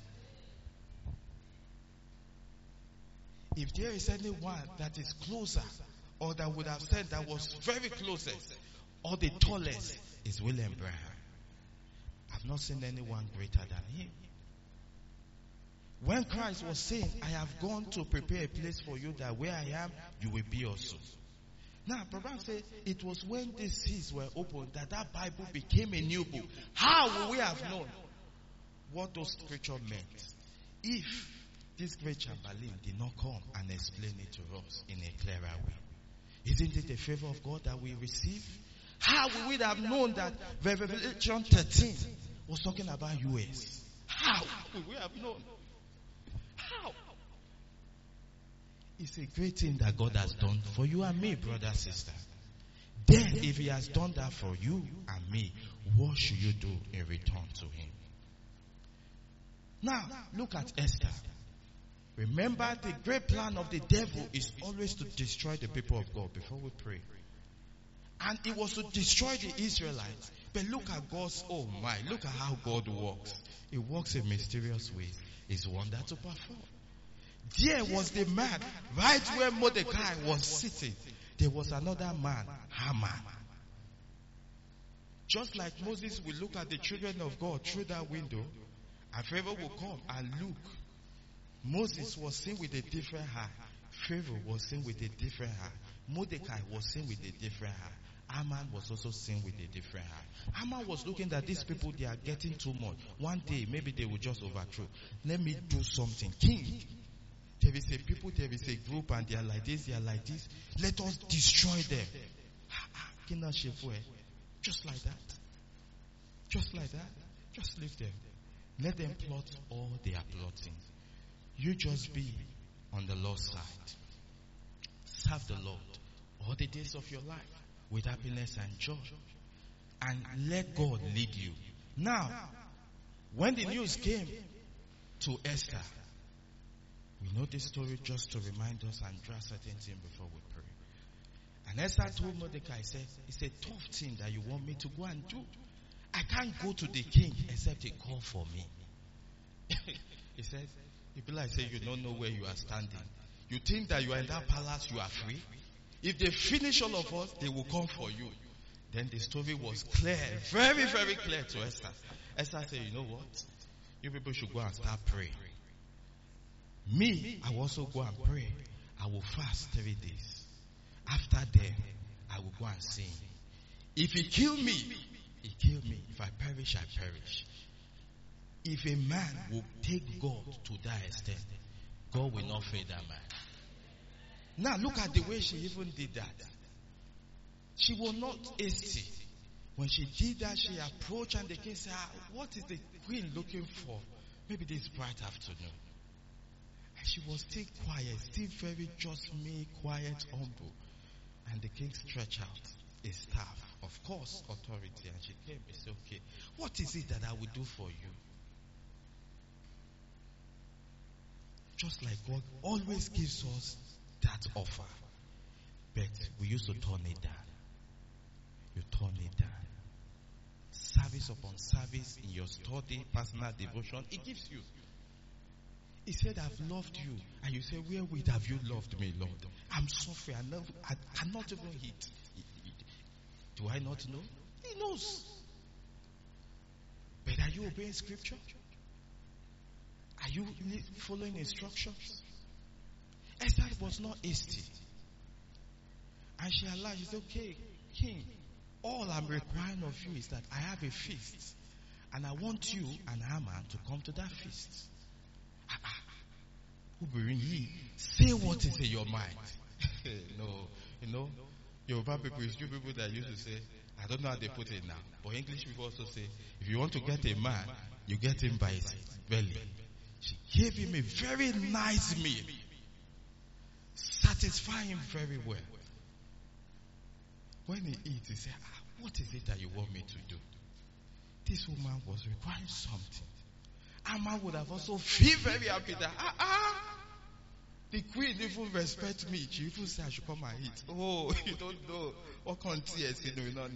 If there is anyone that is closer, or that would have said that was very closest, or the tallest, is William Branham. I've not seen anyone greater than him. When Christ was saying, I have gone to prepare a place for you, that where I am, you will be also. Now, Brother said, it was when these seas were opened that Bible became a new book. How will we have known what those scriptures meant? If this great Chamberlain did not come and explain it to us in a clearer way? Isn't it a favor of God that we receive? How would we have known that Revelation 13 was talking about US? How would we have known? How? It's a great thing that God has done for you and me, brother, sister. Then, if He has done that for you and me, what should you do in return to Him? Now, look at Esther. Remember, the great plan of the devil is always to destroy the people of God. Before we pray. And it was to destroy the Israelites. But look at God's, oh my, look at how God works. He works in mysterious ways. He's wonder to perform. There was the man, right where Mordecai was sitting. There was another man, Haman. Just like Moses will look at the children of God through that window, and Pharaoh will come and look. Moses was seen with a different eye. Pharaoh was seen with a different eye. Mordecai was seen with a different eye. Haman was also seen with a different eye. Haman was looking at these people, they are getting too much. One day, maybe they will just overthrow. Let me do something. King, there is a people, there is a group, and they are like this, they are like this. Let us destroy them. Just like that. Just like that. Just leave them. Let them plot all they are plotting. You just be on the Lord's side. Serve the Lord all the days of your life with happiness and joy. And let God lead you. Now, when the news came to Esther, we know this story just to remind us and draw certain things before we pray. And Esther told Mordecai, he said, it's a tough thing that you want me to go and do. I can't go to the king except he call for me. He said, people like say you don't know where you are standing. You think that you are in that palace, you are free. If they finish all of us, they will come for you. Then the story was clear, very, very clear to Esther. Esther said, you know what? You people should go and start praying. Me, I will also go and pray. I will fast 3 days. After then, I will go and sing. If he kill me, he kill me. If I perish, I perish. If a man will take God to that extent, God will not fail that man. Now look at the way she even did that. She was not hasty. When she did that, she approached and the king said, what is the queen looking for? Maybe this bright afternoon. And she was still quiet, still very just me, quiet, humble. And the king stretched out his staff, of course, authority. And she came and said, okay, what is it that I will do for you? Just like God always gives us that offer. But we used to turn it down. You turn it down. Service upon service in your study, personal devotion, it gives you. He said, I've loved you. And you say, wherewith have you loved me, Lord? I'm suffering. I cannot even eat. Do I not know? He knows. But are you obeying scripture? Are you following instructions? Esther was not hasty. And she allowed, she said, okay, king, all I'm requiring of you is that I have a feast. And I want you and Haman to come to that feast. Say what is in your mind. No, you know, Yoruba people is you people that used to say, I don't know how they put it now, but English people also say, if you want to get a man, you get him by his belly. She gave him a very nice meal, satisfy him very well. When he eats, he said, what is it that you want me to do? This woman was requiring something. Haman would have also feel very happy that, the queen even respect me. She even said I should come and eat. Oh, you don't know what country is going on.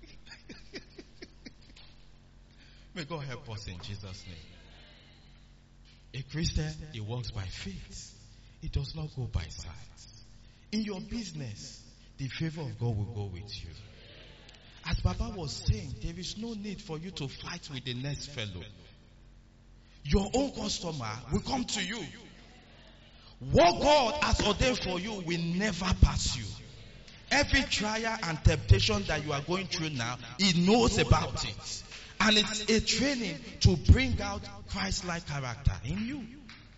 May God help us in Jesus' name. A Christian, he walks by faith. It does not go by sight. In your business, the favor of God will go with you. As Baba was saying, there is no need for you to fight with the next fellow. Your own customer will come to you. What God has ordained for you will never pass you. Every trial and temptation that you are going through now, He knows about it. And it's a training to bring out Christ-like character in you.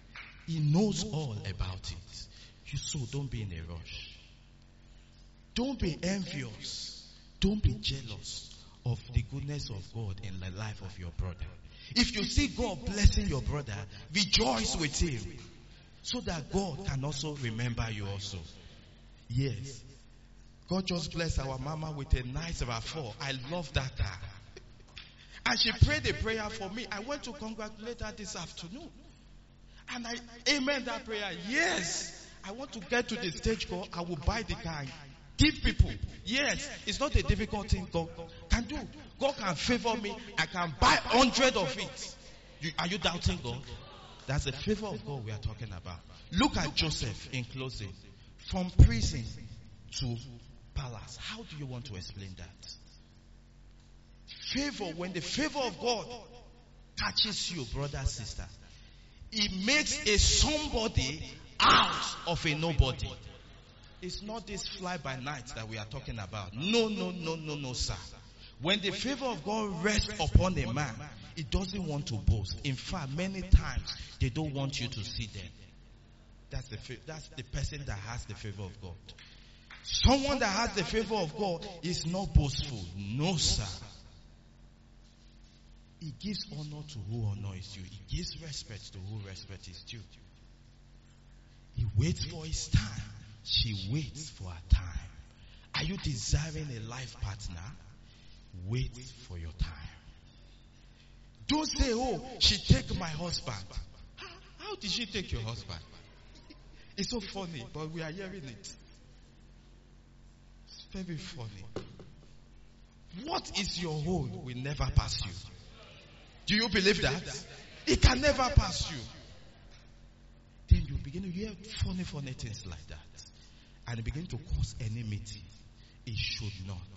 He knows all about it. So don't be in a rush. Don't be envious. Don't be jealous of the goodness of God in the life of your brother. If you see God blessing your brother, rejoice with him, so that God can also remember you also. Yes. God just blessed our mama with a nice RAV4. I love that car. And she prayed a prayer for me. I went to congratulate her this afternoon. And I amen that prayer. Yes. I want to get to the stage, God. I will buy the car. Give people. Yes. It's not a difficult thing God can do. God can favor me. I can buy 100 of it. Are you doubting God? That's the favor of God we are talking about. Look at Joseph in closing. From prison to palace. How do you want to explain that? Favor, when the favor of God touches you, brother, sister, it makes a somebody out of a nobody. It's not this fly by night that we are talking about. No, sir. When the favor of God rests upon a man, it doesn't want to boast. In fact, many times they don't want you to see them. That's the person that has the favor of God. Someone that has the favor of God is not boastful. No, sir. He gives honor to who honor is due. He gives respect to who respect is due. He waits for his time. She waits for her time. Are you desiring a life partner? Wait for your time. Don't say, oh, she take my husband. How did she take your husband? It's so funny, but we are hearing it. It's very funny. What is your own will never pass you. Do you believe that? It can never pass you. Then you begin to hear funny things like that. And it begin to cause enmity. It should not.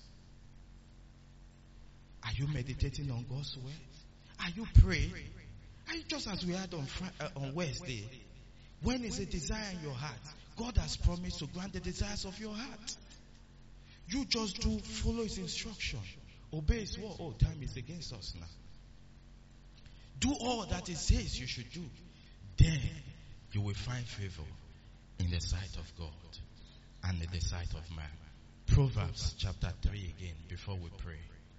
Are you meditating on God's word? Are you praying? Are you just as we had on Wednesday? When is a desire in your heart? God has promised to grant the desires of your heart. You just do follow his instruction. Obey his word. Oh, time is against us now. Do all that it says you should do. Then you will find favor in the sight of God and in the sight of man. Proverbs chapter 3 again before we pray.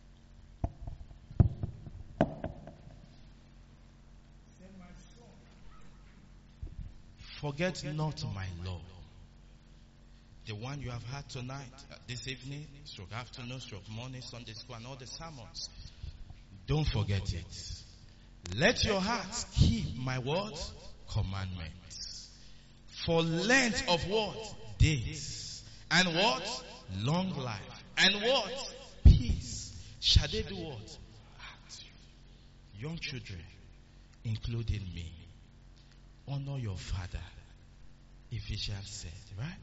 Forget not my law. The one you have had tonight, this evening, stroke afternoon, stroke morning, Sunday school, and all the sermons. Don't forget it. Let your hearts keep my word, commandments. For length of what? Days. And what? Long life. And what? Peace. Shall they do what? Young children, including me, honor your father, Ephesians said, right?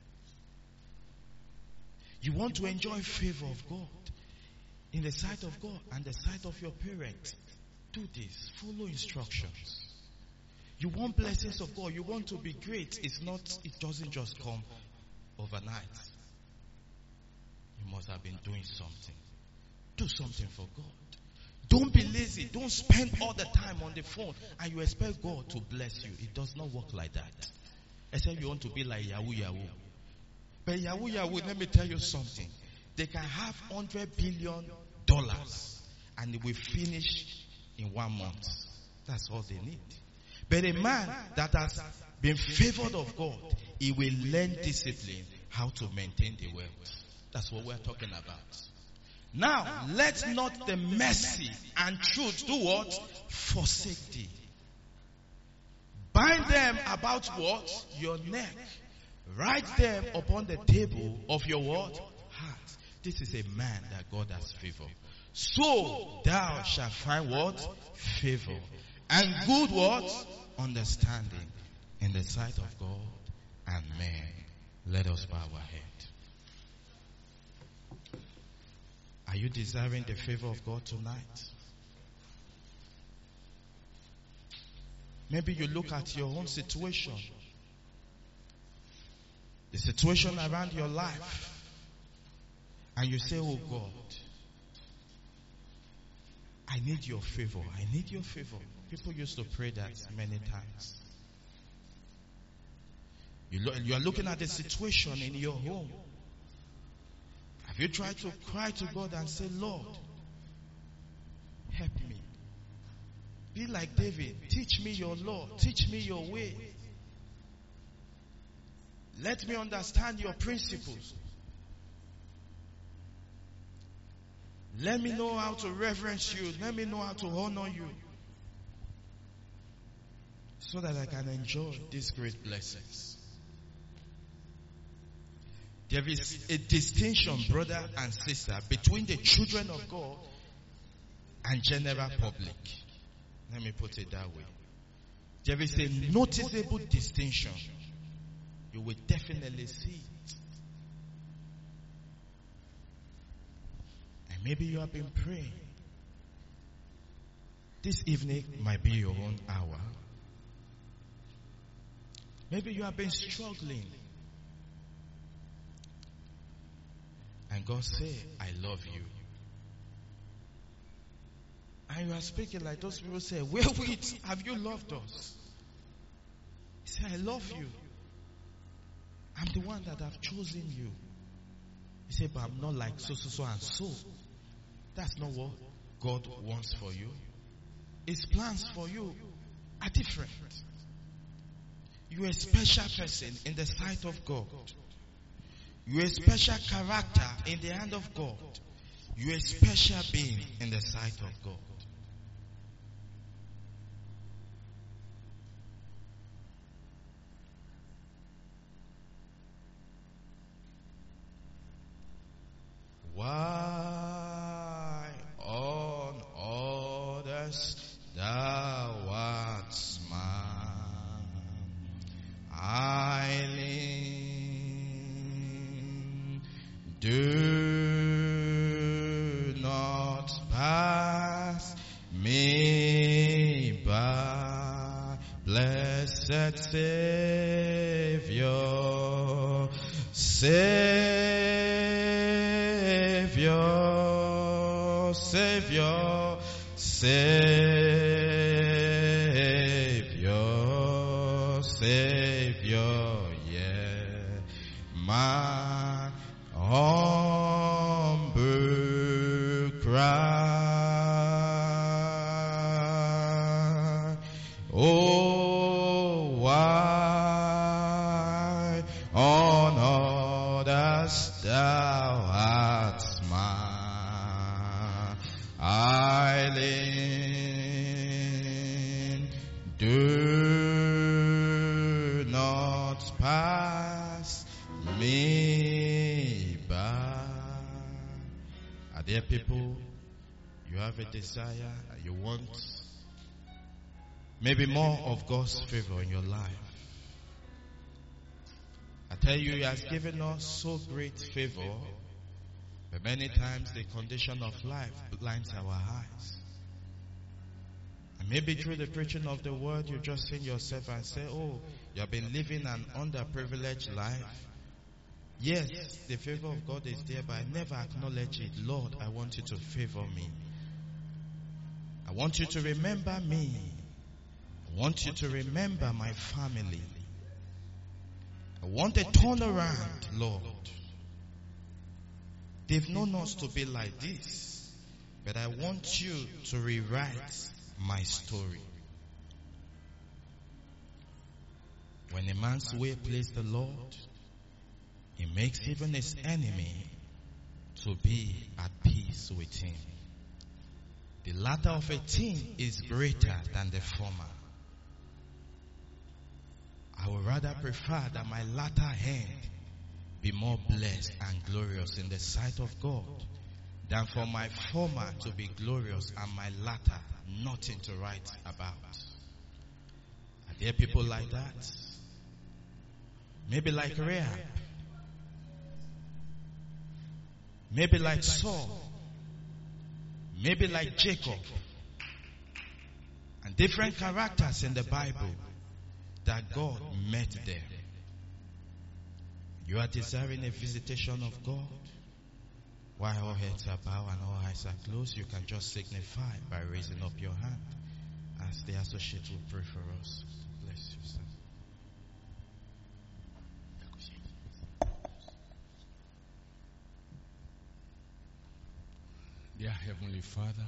You want to enjoy favor of God in the sight of God and the sight of your parents. Do this. Follow instructions. You want blessings of God. You want to be great. It doesn't just come overnight. You must have been doing something. Do something for God. Don't be lazy. Don't spend all the time on the phone and you expect God to bless you. It does not work like that. Except you want to be like Yahoo. But Yahoo, let me tell you something. They can have $100 billion and it will finish in 1 month. That's all they need. But a man that has been favored of God, he will learn discipline, how to maintain the wealth. That's what we're talking about. Now, let not the mercy and truth do what? Forsake thee. Bind them about what? Your neck. Write them upon the table of your what? Heart. This is a man that God has favored. So thou shalt find what? Favor. And good what? Understanding in the sight of God and man. Let us bow our head. Are you desiring the favor of God tonight? Maybe you look at your own situation. The situation around your life. And you say, oh God, I need your favor. I need your favor. People used to pray that many times. You are looking at the situation in your home. Have you tried to cry to God and say, Lord, help me? Be like David. Teach me your law. Teach me your way. Let me understand your principles. Let me know how to reverence you. Let me know how to honor you. So that I can enjoy these great blessings. There is a distinction, brother and sister, between the children of God and general public. Let me put it that way. There is a noticeable distinction. You will definitely see it. And maybe you have been praying. This evening might be your own hour. Maybe you have been struggling. And God say, I love you. And you are speaking like those people say, wherewith have you loved us? He said, I love you. I'm the one that have chosen you. He said, but I'm not like so and so. That's not what God wants for you. His plans for you are different. You're a special person in the sight of God. You're a special character in the hand of God. You're a special being in the sight of God. Why on others thou art smart? I lean, do not pass me by, blessed Savior, Savior, Savior, Savior, Savior, yeah, my humble cry. Oh, why on others thou art smart? I lean, do not pass me by. Are there people you have a desire, you want maybe more of God's favor in your life? I tell you, He has given us so great favor, but many times the condition of life blinds our eyes. And maybe through the preaching of the word, you just seen yourself and say, oh, you have been living an underprivileged life. Yes, the favor of God is there, but I never acknowledge it. Lord, I want you to favor me. I want you to remember me. I want you to remember my family. I want a turnaround, Lord. They've known us to be like this, but I want you to rewrite my story. When a man's way pleases the Lord, He makes even his enemy to be at peace with him. The latter of a thing is greater than the former. I would rather prefer that my latter hand be more blessed and glorious in the sight of God than for my former to be glorious and my latter nothing to write about. Are there people like that? Maybe like Rahab. Maybe like Saul. Maybe like Jacob. And different characters in the Bible that God met them. You are desiring a visitation of God? While all heads are bowed and all eyes are closed, you can just signify by raising up your hand as the associate will pray for us. Bless you, sir. Dear Heavenly Father,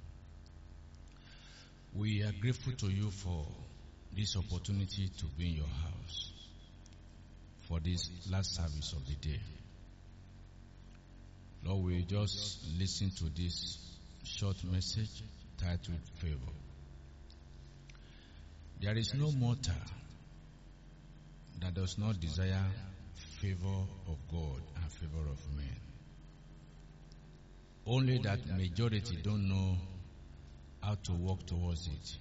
we are grateful to you for this opportunity to be in your house for this last service of the day. Lord, we just listen to this short message titled Favor. There is no mortal that does not desire favor of God and favor of men. Only that majority don't know how to work towards it.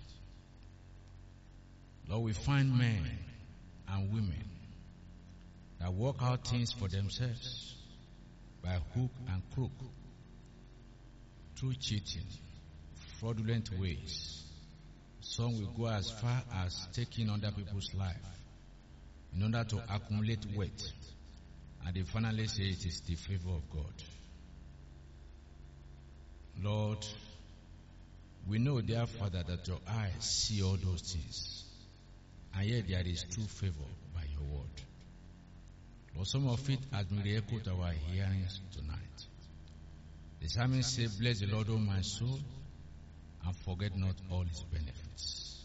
Lord, we find men and women that work out things for themselves by hook and crook, through cheating, fraudulent ways. Some will go as far as taking other people's life in order to accumulate wealth, and they finally say it is the favor of God. Lord, we know, dear Father, that your eyes see all those things, and yet there is true favor by your word. Lord, some of it has been re-echoed to our hearings tonight. The psalmist said, "Bless the Lord, O my soul, and forget not all his benefits.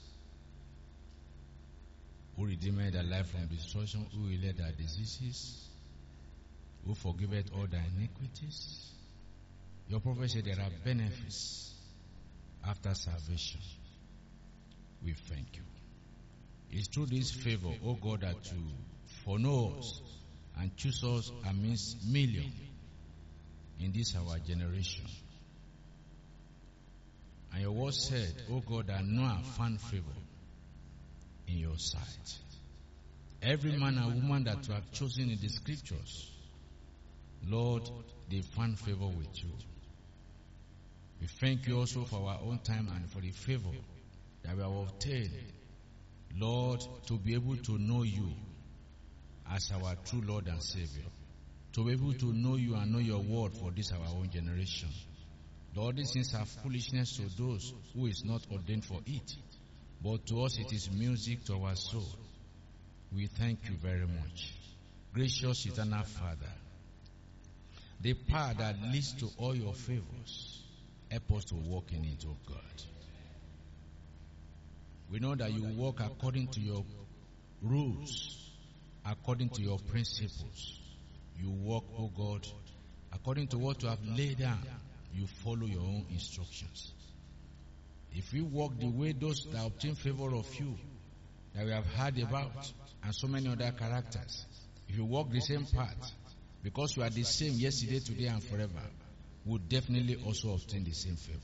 Who redeemed thy life from destruction, who healed thy diseases, who forgiveth all thy iniquities." Your prophet said there are benefits after salvation. We thank you. It's through this favor, O God, that you foreknow us and choose us amidst millions in this our generation. And your word said, O God, that Noah found favor in your sight. Every man and woman that you have chosen in the scriptures, Lord, they found favor with you. We thank you also for our own time and for the favor that we have obtained, Lord, to be able to know you as our true Lord and Savior, to be able to know you and know your word for this our own generation. Lord, these things are foolishness to those who is not ordained for it, but to us it is music to our soul. We thank you very much. Gracious eternal Father, the power that leads to all your favors, help us to walk in it, oh God. We know that you walk according to your rules, according to your principles. You walk, oh God, according to what you have laid down. You follow your own instructions. If we walk the way those that obtain favor of you, that we have heard about, and so many other characters, if you walk the same path, because you are the same yesterday, today, and forever, will definitely also obtain the same favor.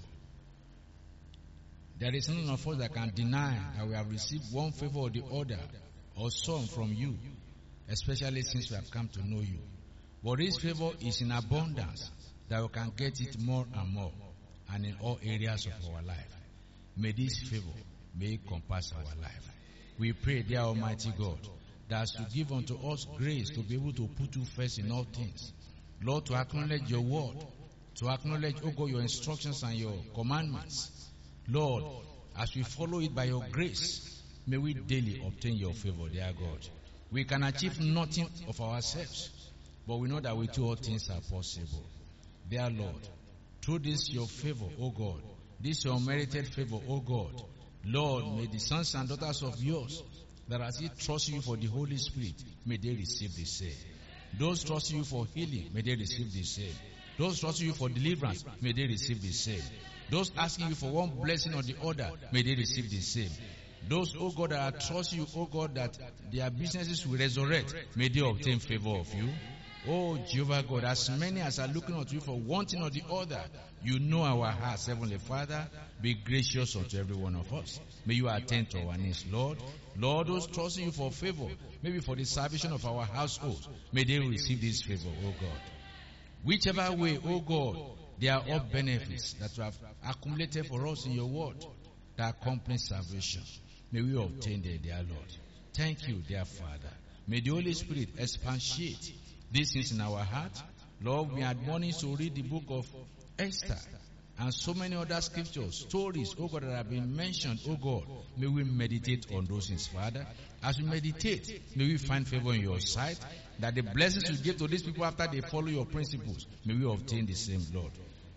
There is none of us that can deny that we have received one favor or the other, or some from you, especially since we have come to know you. But this favor is in abundance, that we can get it more and more, and in all areas of our life. May this favor may encompass our life. We pray, dear Almighty God, that as you give unto us grace to be able to put you first in all things, Lord, to acknowledge your word, to acknowledge, oh God, your instructions and your commandments. Lord, as we follow it by your grace, may we daily obtain your favor, dear God. We can achieve nothing of ourselves, but we know that with you all things are possible. Dear Lord, through this your favor, O God, this your merited favor, O God, Lord, may the sons and daughters of yours that as he trust you for the Holy Spirit, may they receive the same. Those trusting you for healing, may they receive the same. Those trusting you for deliverance, may they receive the same. Those asking you for one blessing or the other, may they receive the same. Those, oh God, that are trusting you, oh God, that their businesses will resurrect, may they obtain favor of you. Oh Jehovah God, as many as are looking unto you for one thing or the other, you know our hearts, Heavenly Father. Be gracious unto every one of us. May you attend to our needs, Lord. Lord, those trusting you for favor, maybe for the salvation of our households, may they receive this favor, oh God. Whichever way, oh God, there are all benefits that you have accumulated for us in your word that accompany salvation. May we obtain them, dear Lord. Thank you, dear Father. May the Holy Spirit expatiate these things in our heart. Lord, we admonish to read the book of Esther and so many other scriptures, stories, oh God, that have been mentioned, oh God. May we meditate on those things, Father. As we meditate, may we find favor in your sight, that the blessings you give to these people after they follow your principles, may we obtain the same, Lord.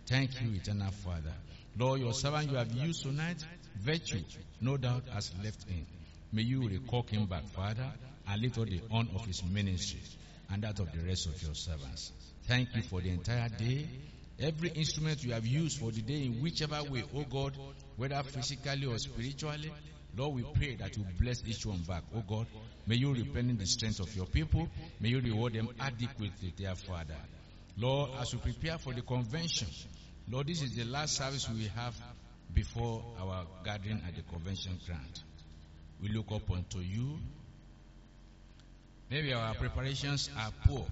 Thank you, eternal Father. Lord, your servant you have used tonight, virtue, no doubt, has left in. May you recall him back, Father, and lift up the honor of his ministry and that of the rest of your servants. Thank you for the entire day. Every instrument you have used for the day in whichever way, oh God, whether physically or spiritually, Lord, we pray that you bless each one back, oh God. May you replenish the strength of your people. May you reward them adequately, dear Father. Lord, as we prepare for the convention, Lord, this is the last service we have before our gathering at the convention ground. We look up unto you. Maybe our preparations are poor.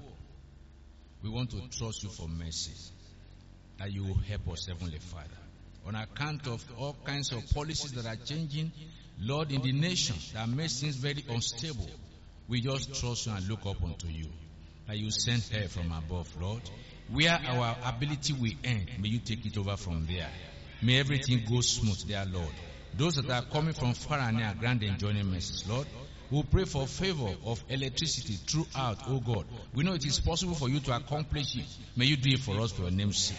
We want to trust you for mercy, that you will help us, Heavenly Father. On account of all kinds of policies that are changing, Lord, in the nation that makes things very unstable, we just trust you and look up unto you, that you send help from above, Lord. Where our ability will end, may you take it over from there. May everything go smooth there, Lord. Those that are coming from far and near, grant enjoying mercies, Lord. We pray for favor of electricity throughout, oh God. We know it is possible for you to accomplish it. May you do it for us for your name's sake.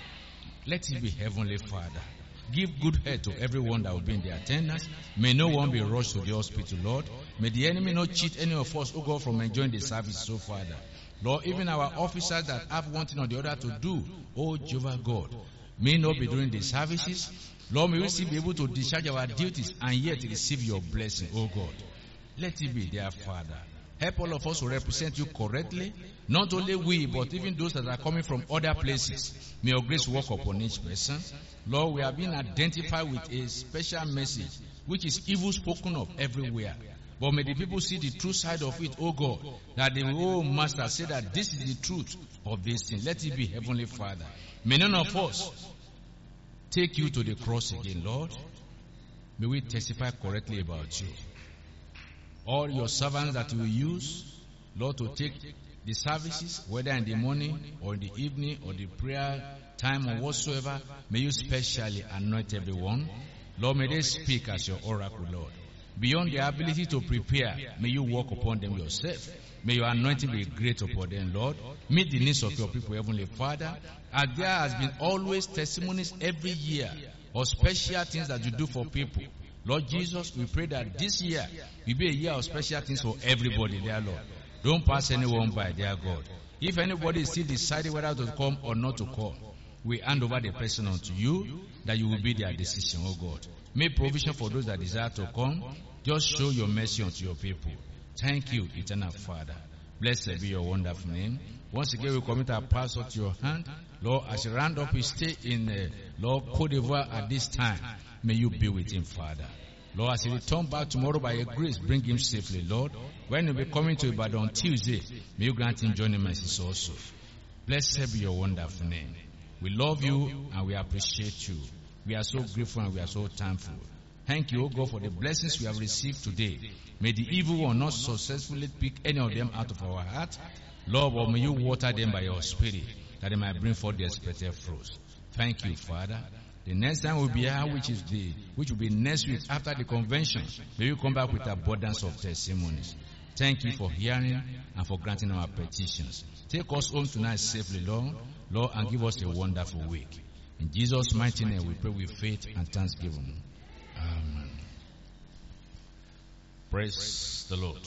Let it be, Heavenly Father. Give good health to everyone that will be in the attendance. May no one be rushed to the hospital, Lord. May the enemy not cheat any of us, oh God, from enjoying the service, so Father. Lord, even our officers that have one thing or the other to do, oh Jehovah God, may not be doing the services. Lord, may we still be able to discharge our duties and yet receive your blessing, oh God. Let it be, dear Father. Help all of us to represent you correctly. Not only we, but even those that are coming from other places. May your grace work upon each person. Lord, we have been identified with a special message, which is evil spoken of everywhere. But may the people see the true side of it, oh God, that the oh Master say that this is the truth of this thing. Let it be, Heavenly Father. May none of us take you to the cross again, Lord. May we testify correctly about you. All your servants that you will use, Lord, to take the services, whether in the morning or in the evening or the prayer time or whatsoever, may you specially anoint everyone. Lord, may they speak as your oracle, Lord. Beyond their ability to prepare, may you work upon them yourself. May your anointing be great upon them, Lord. Meet the needs of your people, Heavenly Father. As there has been always testimonies every year of special things that you do for people. Lord Jesus, we pray that this year will be a year of special things for everybody, dear Lord. Don't pass anyone by, dear God. If anybody is still deciding whether to come or not to come, we hand over the person unto you, that you will be their decision, oh God. Make provision for those that desire to come. Just show your mercy unto your people. Thank you, eternal Father. Blessed be your wonderful name. Once again, we commit our pastor to your hand. Lord, as he round up his stay in Lord, Côte d'Ivoire at this time, may you be with him, Father. Lord, as he return back tomorrow by your grace, bring him safely, Lord. When he will be coming to Ibadan on Tuesday, may you grant him joining mercies also. Blessed be your wonderful name. We love you and we appreciate you. We are so grateful and we are so thankful. Thank you, O God, for the blessings we have received today. May the evil one not successfully pick any of them out of our heart. Lord, but may you water them by your Spirit, that they might bring forth the expected fruits. Thank you, Father. The next time we'll be here, which will be next week after the convention, may you come back with abundance of testimonies. Thank you for hearing and for granting our petitions. Take us home tonight safely, Lord, and give us a wonderful week. In Jesus' mighty name, we pray with faith and thanksgiving. Amen. Praise the Lord.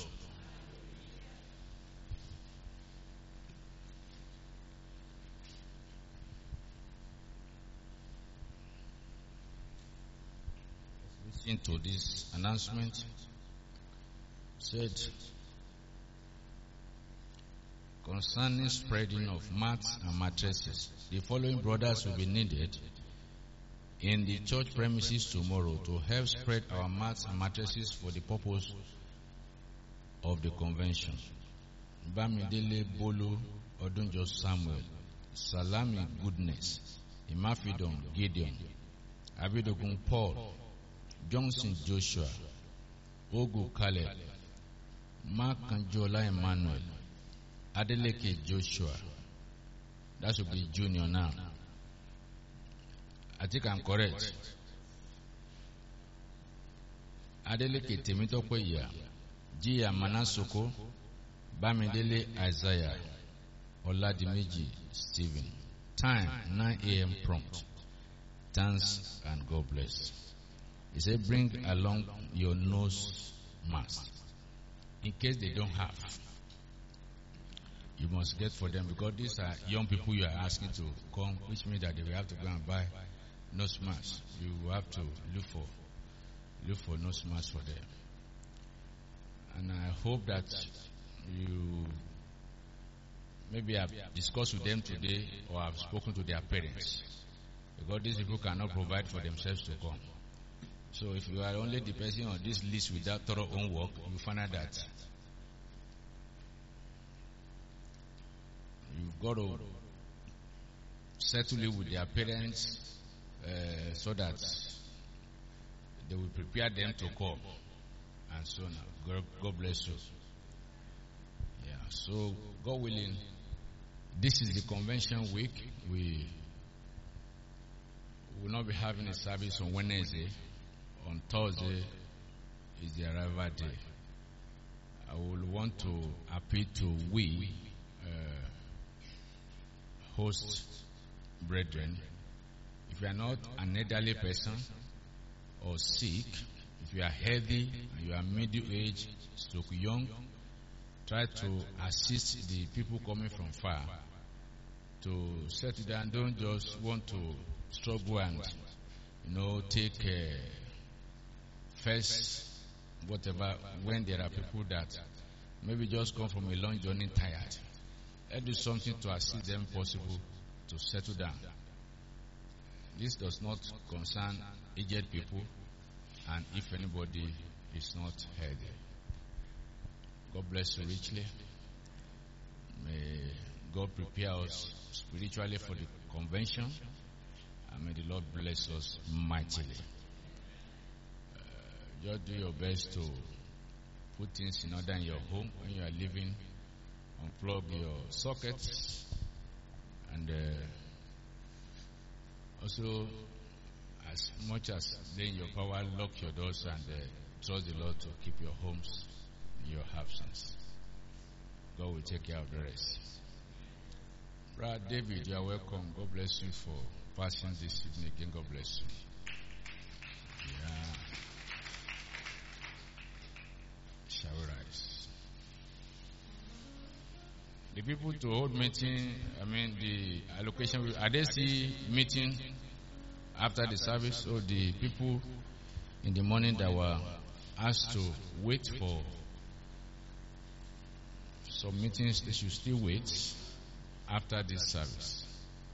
Listen to this announcement. Said, concerning spreading of mats and mattresses, the following brothers will be needed in the church premises tomorrow to help spread our mats and mattresses for the purpose of the convention. Bamidele Bolu Odunjo Samuel, Salami Goodness, Imafidon Gideon, Abidogun Paul, Johnson Joshua, Ogu Caleb, Mark Kanjola Emmanuel, Adeleke Joshua. That should be junior now. I think I'm correct. Adeleke Temitokweya, Jia Manasoko, Bamidele Isaiah, Oladimiji Stephen. Time 9 a.m. prompt. Thanks and God bless. He said, bring along your nose mask. In case they don't have, you must get for them, because these are young people you are asking to come, which means that they will have to go and buy nose masks. You will have to look for nose masks for them. And I hope that you maybe have discussed with them today or have spoken to their parents, because these people cannot provide for themselves to come. So if you are only depending on this list without thorough own work, you find out that you've got to settle it with their parents so that they will prepare them to come. And so now, God bless you. Yeah, so God willing, this is the convention week. We will not be having a service on Wednesday. On Thursday is the arrival day. I will want to appeal to we host brethren. If you are not an elderly person or sick, if you are healthy and you are middle-aged, stroke young, try to assist the people coming from far to settle down. Don't just want to struggle and take first whatever, when there are people that maybe just come from a long journey tired. Let's do something to assist them possible to settle down. This does not concern aged people, and if anybody is not healthy. God bless you richly. May God prepare us spiritually for the convention, and may the Lord bless us mightily. Just do your best to put things in order in your home when you are living. Unplug your sockets, and also, as much as in your power, lock your doors and trust the Lord to keep your homes in your absence. God will take care of the rest. Brother David, you are welcome. God bless you for passing this evening again. God bless you. Yeah. Shall we rise? The people to hold meeting, the allocation, are they still meeting after the service? Or the people in the morning that were asked to wait for some meetings, they should still wait after this service?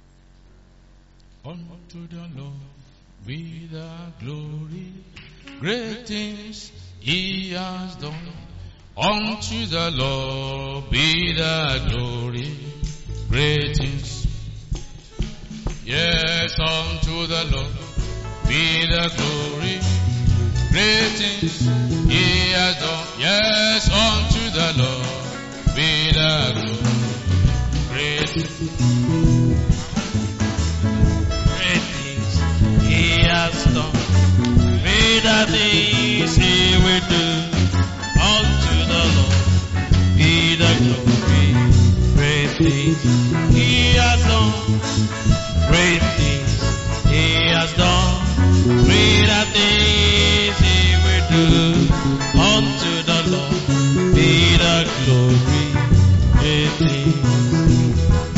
Unto the Lord be the glory, great things He has done. Unto the Lord be the glory, great things. Yes, unto the Lord be the glory, great things He has done. Yes, unto the Lord be the glory, great things He has done. Greater things He will do. Unto the Lord be the glory, great things He has done, great things He has done, greater things He will do. Unto the Lord be the glory, great things.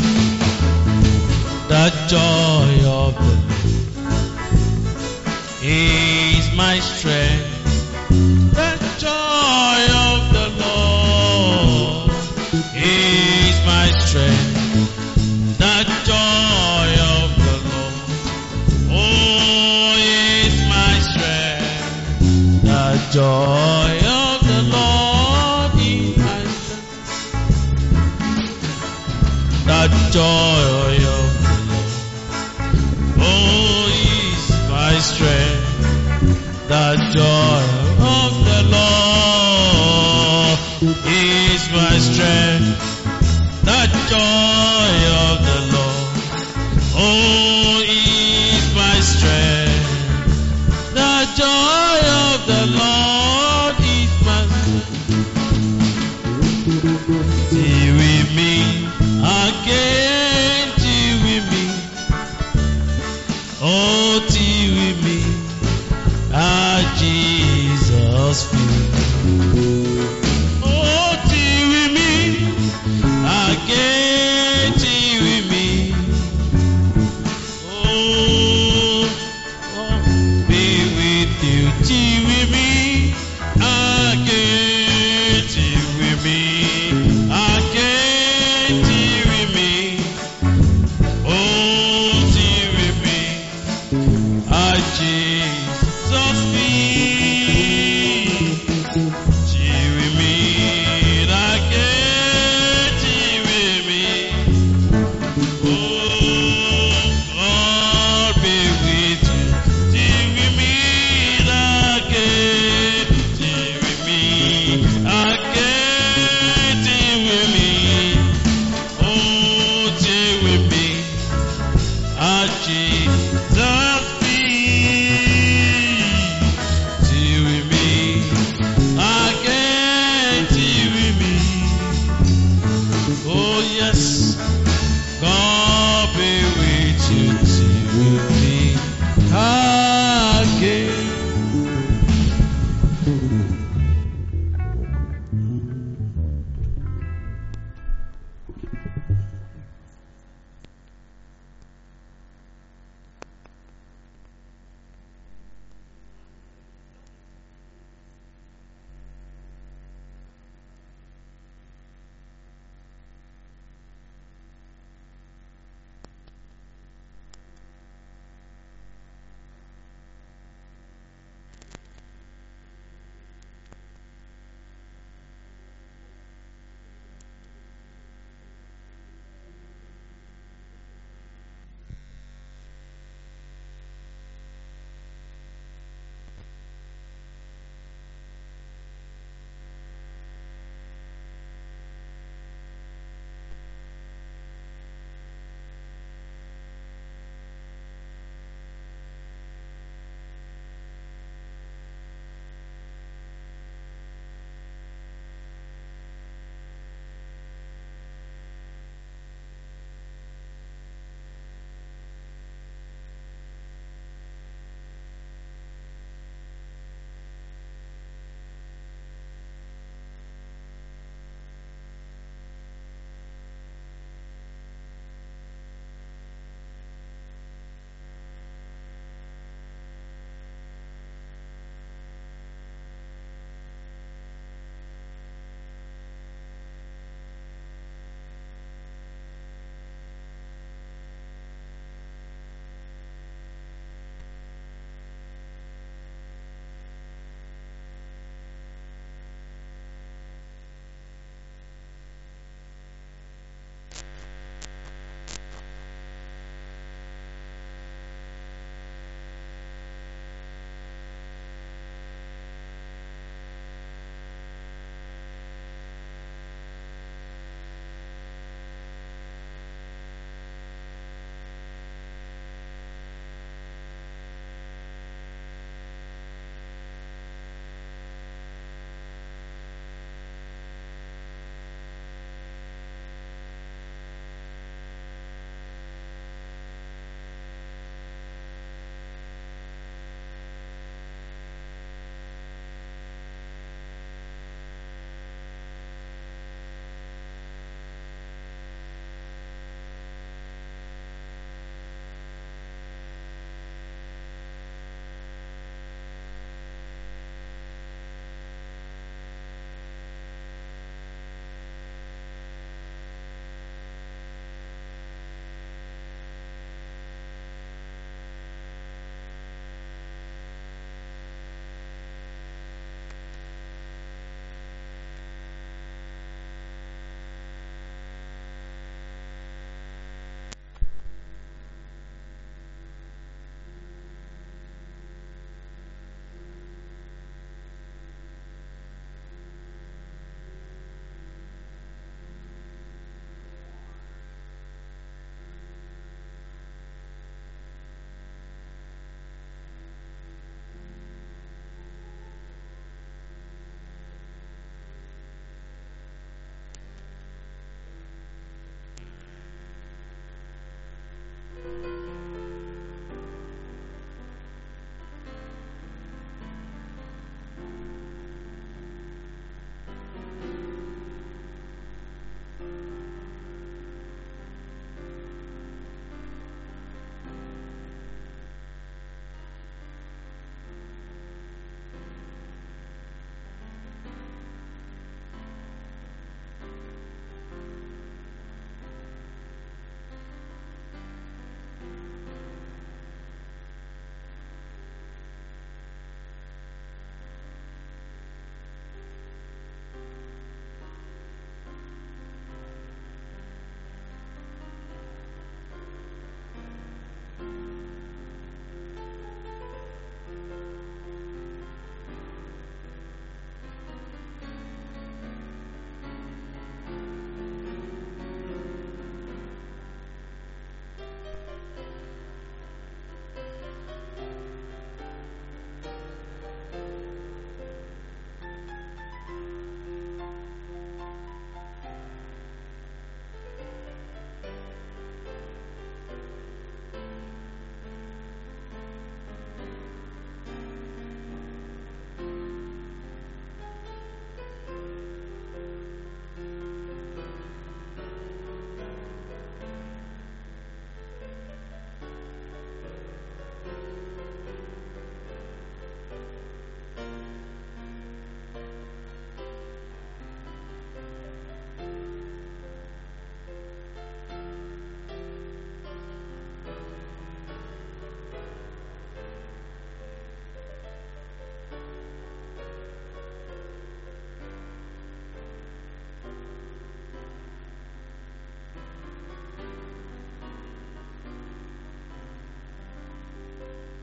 The joy of the Lord is my strength. The joy of the Lord is my strength. The joy of the Lord, oh, is my strength. The joy of the Lord is my strength. The joy of the Lord, oh, is my strength. The joy of the Lord is my strength. The joy